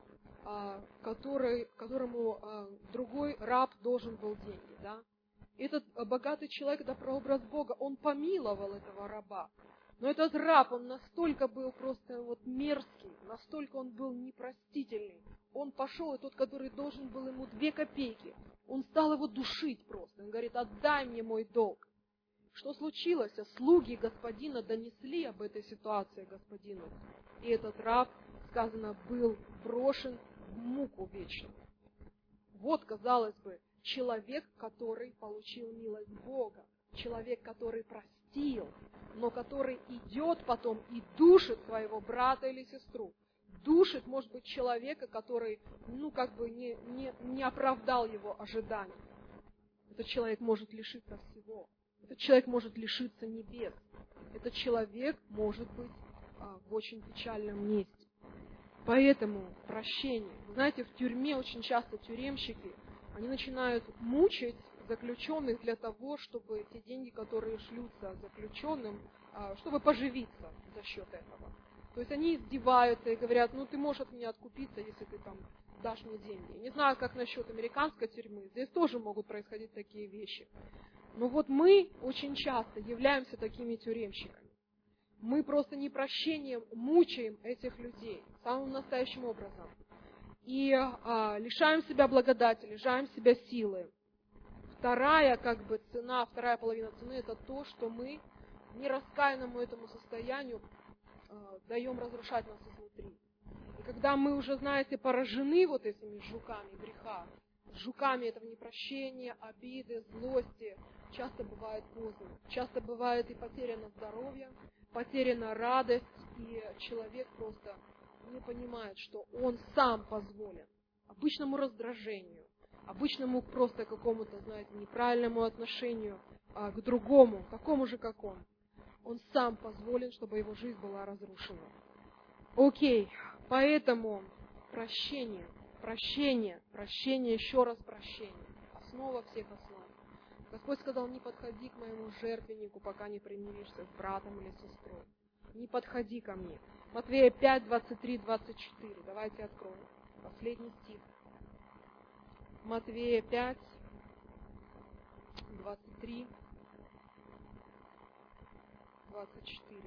который, которому другой раб должен был деньги. Да? Этот богатый человек, это прообраз Бога, он помиловал этого раба. Но этот раб, он настолько был просто вот мерзкий, настолько он был непростительный. Он пошел, и тот, который должен был ему две копейки, он стал его душить просто. Он говорит: отдай мне мой долг. Что случилось? Слуги господина донесли об этой ситуации господину. И этот раб, сказано, был брошен в муку вечную. Вот, казалось бы, человек, который получил милость Бога. Человек, который простил, но который идет потом и душит своего брата или сестру. Душит, может быть, человека, который, ну, как бы не, не, не оправдал его ожиданий. Этот человек может лишиться всего. Этот человек может лишиться небес. Этот человек может быть а, в очень печальном месте. Поэтому прощение. Вы знаете, в тюрьме очень часто тюремщики, они начинают мучить заключенных для того, чтобы те деньги, которые шлются заключенным, а, чтобы поживиться за счет этого. То есть они издеваются и говорят: ну ты можешь от меня откупиться, если ты там дашь мне деньги. Не знаю, как насчет американской тюрьмы, здесь тоже могут происходить такие вещи. Но вот мы очень часто являемся такими тюремщиками. Мы просто непрощением мучаем этих людей самым настоящим образом. И а, лишаем себя благодати, лишаем себя силы. Вторая как бы цена, вторая половина цены — это то, что мы нераскаянному этому состоянию а, даем разрушать нас изнутри. И когда мы уже, знаете, поражены вот этими жуками греха, жуками этого непрощения, обиды, злости, часто бывает поздно. Часто бывает и потеряно здоровье, потеряна радость, и человек просто не понимает, что он сам позволен обычному раздражению, обычному просто какому-то, знаете, неправильному отношению а, к другому, такому же, как он. Он сам позволен, чтобы его жизнь была разрушена. Окей, поэтому прощение, прощение, прощение, еще раз прощение. Основа всех основ. Господь сказал: не подходи к моему жертвеннику, пока не примиришься с братом или сестрой. Не подходи ко мне. Матвея пять, двадцать три, двадцать четыре. Давайте откроем. Последний стих. Матвея пять, двадцать три, двадцать четыре.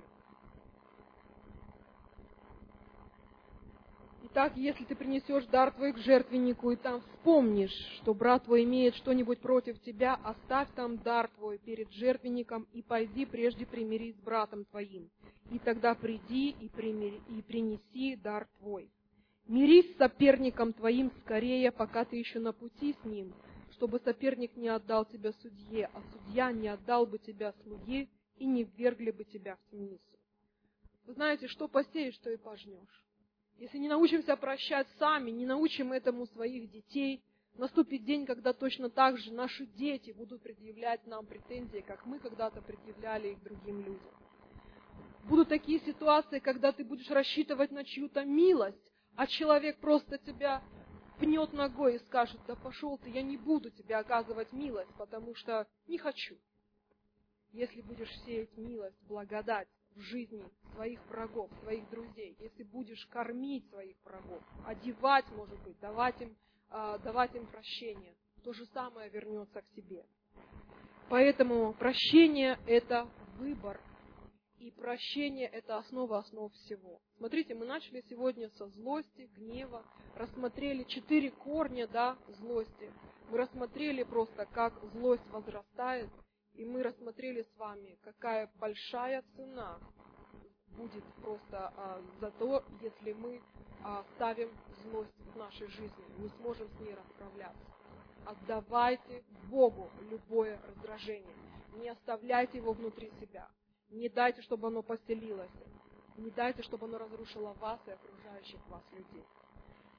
Итак, если ты принесешь дар твой к жертвеннику, и там вспомнишь, что брат твой имеет что-нибудь против тебя, оставь там дар твой перед жертвенником и пойди прежде примирись с братом твоим. И тогда приди и, примири, и принеси дар твой. Мирись с соперником твоим скорее, пока ты еще на пути с ним, чтобы соперник не отдал тебя судье, а судья не отдал бы тебя слуге и не ввергли бы тебя в темницу. Вы знаете, что посеешь, то и пожнешь. Если не научимся прощать сами, не научим этому своих детей, наступит день, когда точно так же наши дети будут предъявлять нам претензии, как мы когда-то предъявляли их другим людям. Будут такие ситуации, когда ты будешь рассчитывать на чью-то милость, а человек просто тебя пнет ногой и скажет: да пошел ты, я не буду тебе оказывать милость, потому что не хочу. Если будешь сеять милость, благодать в жизни своих врагов, своих друзей, если будешь кормить своих врагов, одевать, может быть, давать им, э, давать им прощение, то же самое вернется к тебе. Поэтому прощение – это выбор, и прощение – это основа основ всего. Смотрите, мы начали сегодня со злости, гнева, рассмотрели четыре корня, да, злости. Мы рассмотрели просто, как злость возрастает, и мы рассмотрели с вами, какая большая цена будет просто а, за то, если мы а, ставим злость в нашей жизни, не сможем с ней расправляться. Отдавайте Богу любое раздражение. Не оставляйте его внутри себя. Не дайте, чтобы оно поселилось. Не дайте, чтобы оно разрушило вас и окружающих вас людей.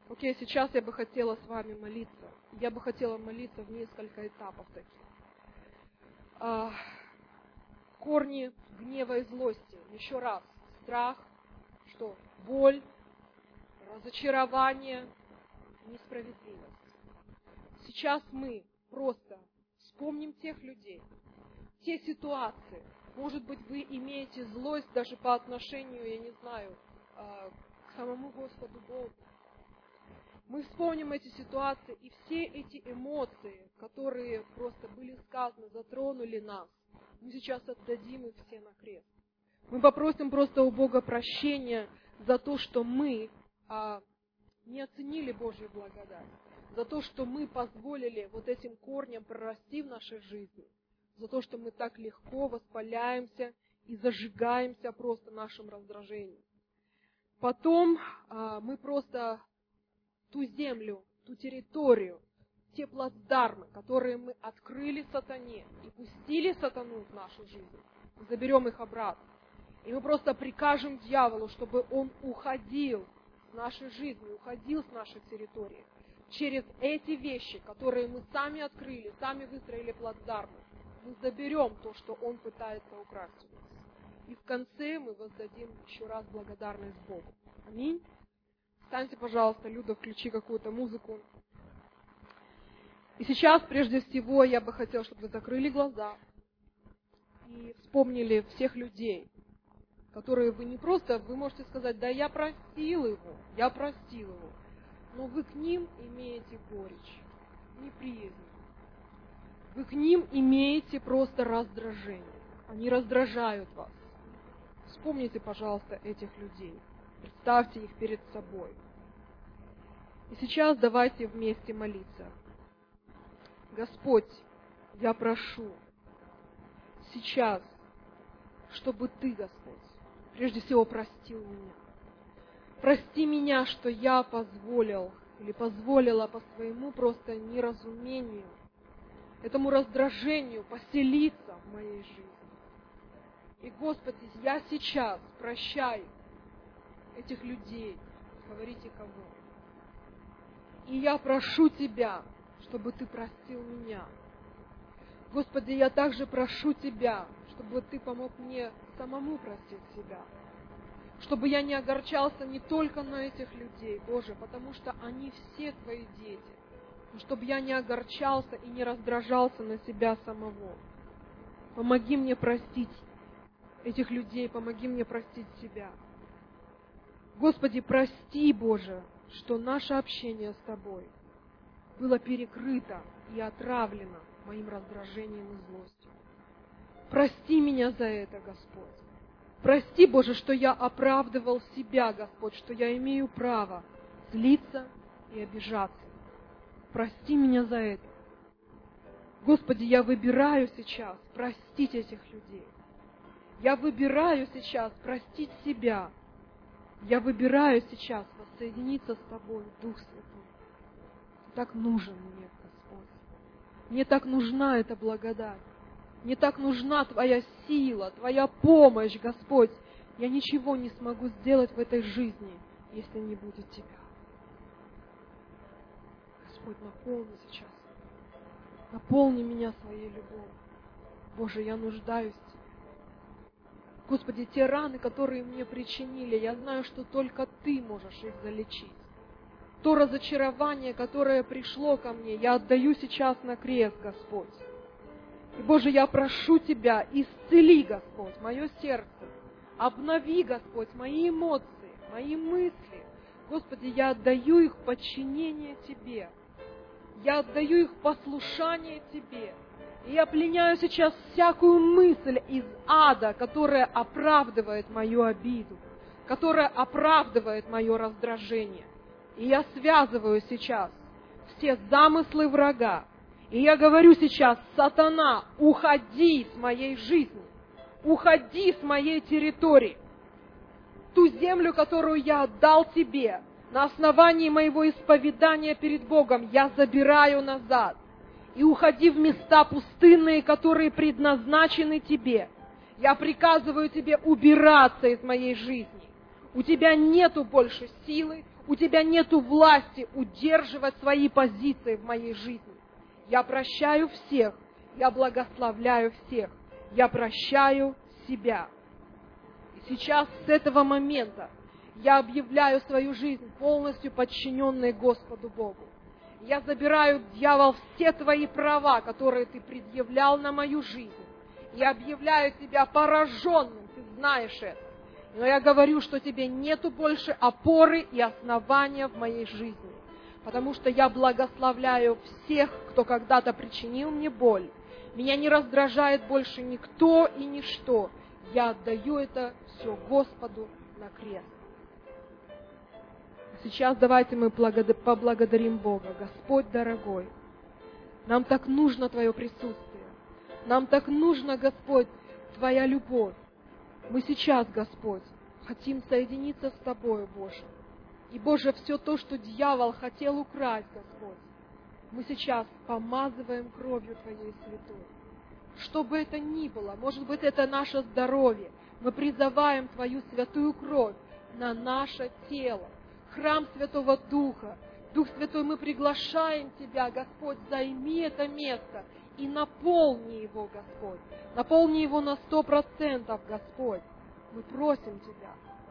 Окей, сейчас я бы хотела с вами молиться. Я бы хотела молиться в несколько этапов таких. А, корни гнева и злости. Еще раз. Страх, что? Боль, разочарование, несправедливость. Сейчас мы просто вспомним тех людей, те ситуации. Может быть, вы имеете злость даже по отношению, я не знаю, к самому Господу Богу. Мы вспомним эти ситуации, и все эти эмоции, которые просто были сказаны, затронули нас, мы сейчас отдадим их все на крест. Мы попросим просто у Бога прощения за то, что мы а, не оценили Божью благодать, за то, что мы позволили вот этим корням прорасти в нашей жизни, за то, что мы так легко воспаляемся и зажигаемся просто нашим раздражением. Потом а, мы просто ту землю, ту территорию, те плацдармы, которые мы открыли сатане и пустили сатану в нашу жизнь, заберем их обратно. И мы просто прикажем дьяволу, чтобы он уходил с нашей жизни, уходил с нашей территории. Через эти вещи, которые мы сами открыли, сами выстроили плацдармы, мы заберем то, что он пытается украсть у нас. И в конце мы воздадим еще раз благодарность Богу. Аминь. Встаньте, пожалуйста, Люда, включи какую-то музыку. И сейчас, прежде всего, я бы хотела, чтобы вы закрыли глаза и вспомнили всех людей, которые вы не просто, вы можете сказать, да я простил его, я простил его, но вы к ним имеете горечь, неприязнь. Вы к ним имеете просто раздражение. Они раздражают вас. Вспомните, пожалуйста, этих людей. Представьте их перед собой. И сейчас давайте вместе молиться. Господь, я прошу сейчас, чтобы Ты, Господь, прежде всего простил меня. Прости меня, что я позволил или позволила по своему просто неразумению, этому раздражению поселиться в моей жизни. И, Господи, я сейчас прощаю этих людей, говорите кого. И я прошу Тебя, чтобы Ты простил меня. Господи, я также прошу Тебя, чтобы Ты помог мне самому простить себя. Чтобы я не огорчался не только на этих людей, Боже, потому что они все Твои дети. Но чтобы я не огорчался и не раздражался на себя самого. Помоги мне простить этих людей, помоги мне простить себя. Господи, прости, Боже, что наше общение с Тобой было перекрыто и отравлено моим раздражением и злостью. Прости меня за это, Господь. Прости, Боже, что я оправдывал себя, Господь, что я имею право злиться и обижаться. Прости меня за это. Господи, я выбираю сейчас простить этих людей. Я выбираю сейчас простить себя. Я выбираю сейчас воссоединиться с Тобой, Дух Святой. Ты так нужен мне, Господь. Мне так нужна эта благодать. Мне так нужна Твоя сила, Твоя помощь, Господь. Я ничего не смогу сделать в этой жизни, если не будет Тебя. Господь, наполни сейчас. Наполни меня своей любовью. Боже, я нуждаюсь в Тебе. Господи, те раны, которые мне причинили, я знаю, что только Ты можешь их залечить. То разочарование, которое пришло ко мне, я отдаю сейчас на крест, Господь. И, Боже, я прошу Тебя, исцели, Господь, мое сердце. Обнови, Господь, мои эмоции, мои мысли. Господи, я отдаю их в подчинение Тебе. Я отдаю их в послушание Тебе. И я пленяю сейчас всякую мысль из ада, которая оправдывает мою обиду, которая оправдывает мое раздражение. И я связываю сейчас все замыслы врага. И я говорю сейчас: сатана, уходи с моей жизни, уходи с моей территории. Ту землю, которую я отдал тебе, на основании моего исповедания перед Богом, я забираю назад. И уходи в места пустынные, которые предназначены тебе. Я приказываю тебе убираться из моей жизни. У тебя нету больше силы, У Тебя нету власти удерживать свои позиции в моей жизни. Я прощаю всех, я благословляю всех, я прощаю себя. И сейчас с этого момента я объявляю свою жизнь полностью подчиненной Господу Богу. Я забираю, дьявол, все твои права, которые ты предъявлял на мою жизнь. Я объявляю тебя пораженным, ты знаешь это. Но я говорю, что тебе нету больше опоры и основания в моей жизни. Потому что я благословляю всех, кто когда-то причинил мне боль. Меня не раздражает больше никто и ничто. Я отдаю это все Господу на крест. Сейчас давайте мы поблагодарим Бога. Господь дорогой, нам так нужно Твое присутствие. Нам так нужно, Господь, Твоя любовь. Мы сейчас, Господь, хотим соединиться с Тобою, Боже. И, Боже, все то, что дьявол хотел украсть, Господь, мы сейчас помазываем кровью Твоей святой. Что бы это ни было, может быть, это наше здоровье, мы призываем Твою святую кровь на наше тело. Храм Святого Духа. Дух Святой, мы приглашаем Тебя, Господь, займи это место и наполни его, Господь. Наполни его на сто процентов, Господь. Мы просим Тебя.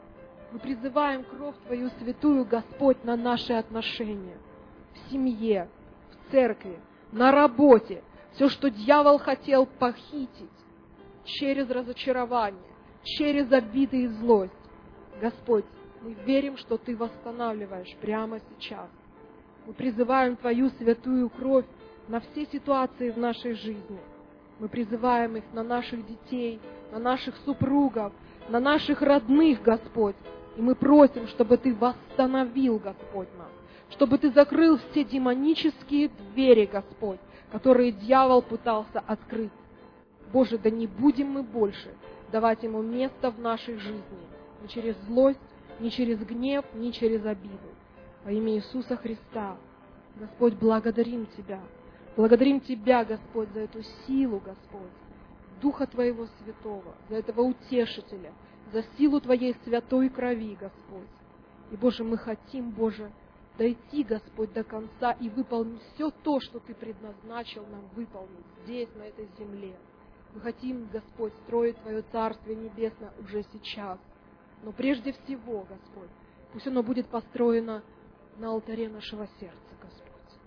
Мы призываем кровь Твою святую, Господь, на наши отношения. В семье, в церкви, на работе. Все, что дьявол хотел похитить через разочарование, через обиды и злость. Господь, мы верим, что Ты восстанавливаешь прямо сейчас. Мы призываем Твою святую кровь на все ситуации в нашей жизни. Мы призываем их на наших детей, на наших супругов, на наших родных, Господь. И мы просим, чтобы Ты восстановил, Господь, нас. Чтобы Ты закрыл все демонические двери, Господь, которые дьявол пытался открыть. Боже, да не будем мы больше давать ему место в нашей жизни. Ни через злость, ни через гнев, ни через обиду. Во имя Иисуса Христа, Господь, благодарим Тебя. Благодарим Тебя, Господь, за эту силу, Господь, Духа Твоего Святого, за этого Утешителя, за силу Твоей святой крови, Господь. И, Боже, мы хотим, Боже, дойти, Господь, до конца и выполнить все то, что Ты предназначил нам выполнить здесь, на этой земле. Мы хотим, Господь, строить Твое Царствие Небесное уже сейчас. Но прежде всего, Господь, пусть оно будет построено на алтаре нашего сердца, Господь.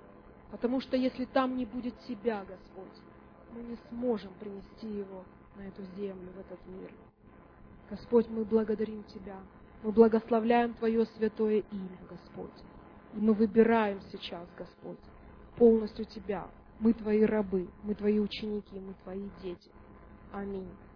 Потому что если там не будет Тебя, Господь, мы не сможем принести его на эту землю, в этот мир. Господь, мы благодарим Тебя. Мы благословляем Твое святое имя, Господь. И мы выбираем сейчас, Господь, полностью Тебя. Мы Твои рабы, мы Твои ученики, мы Твои дети. Аминь.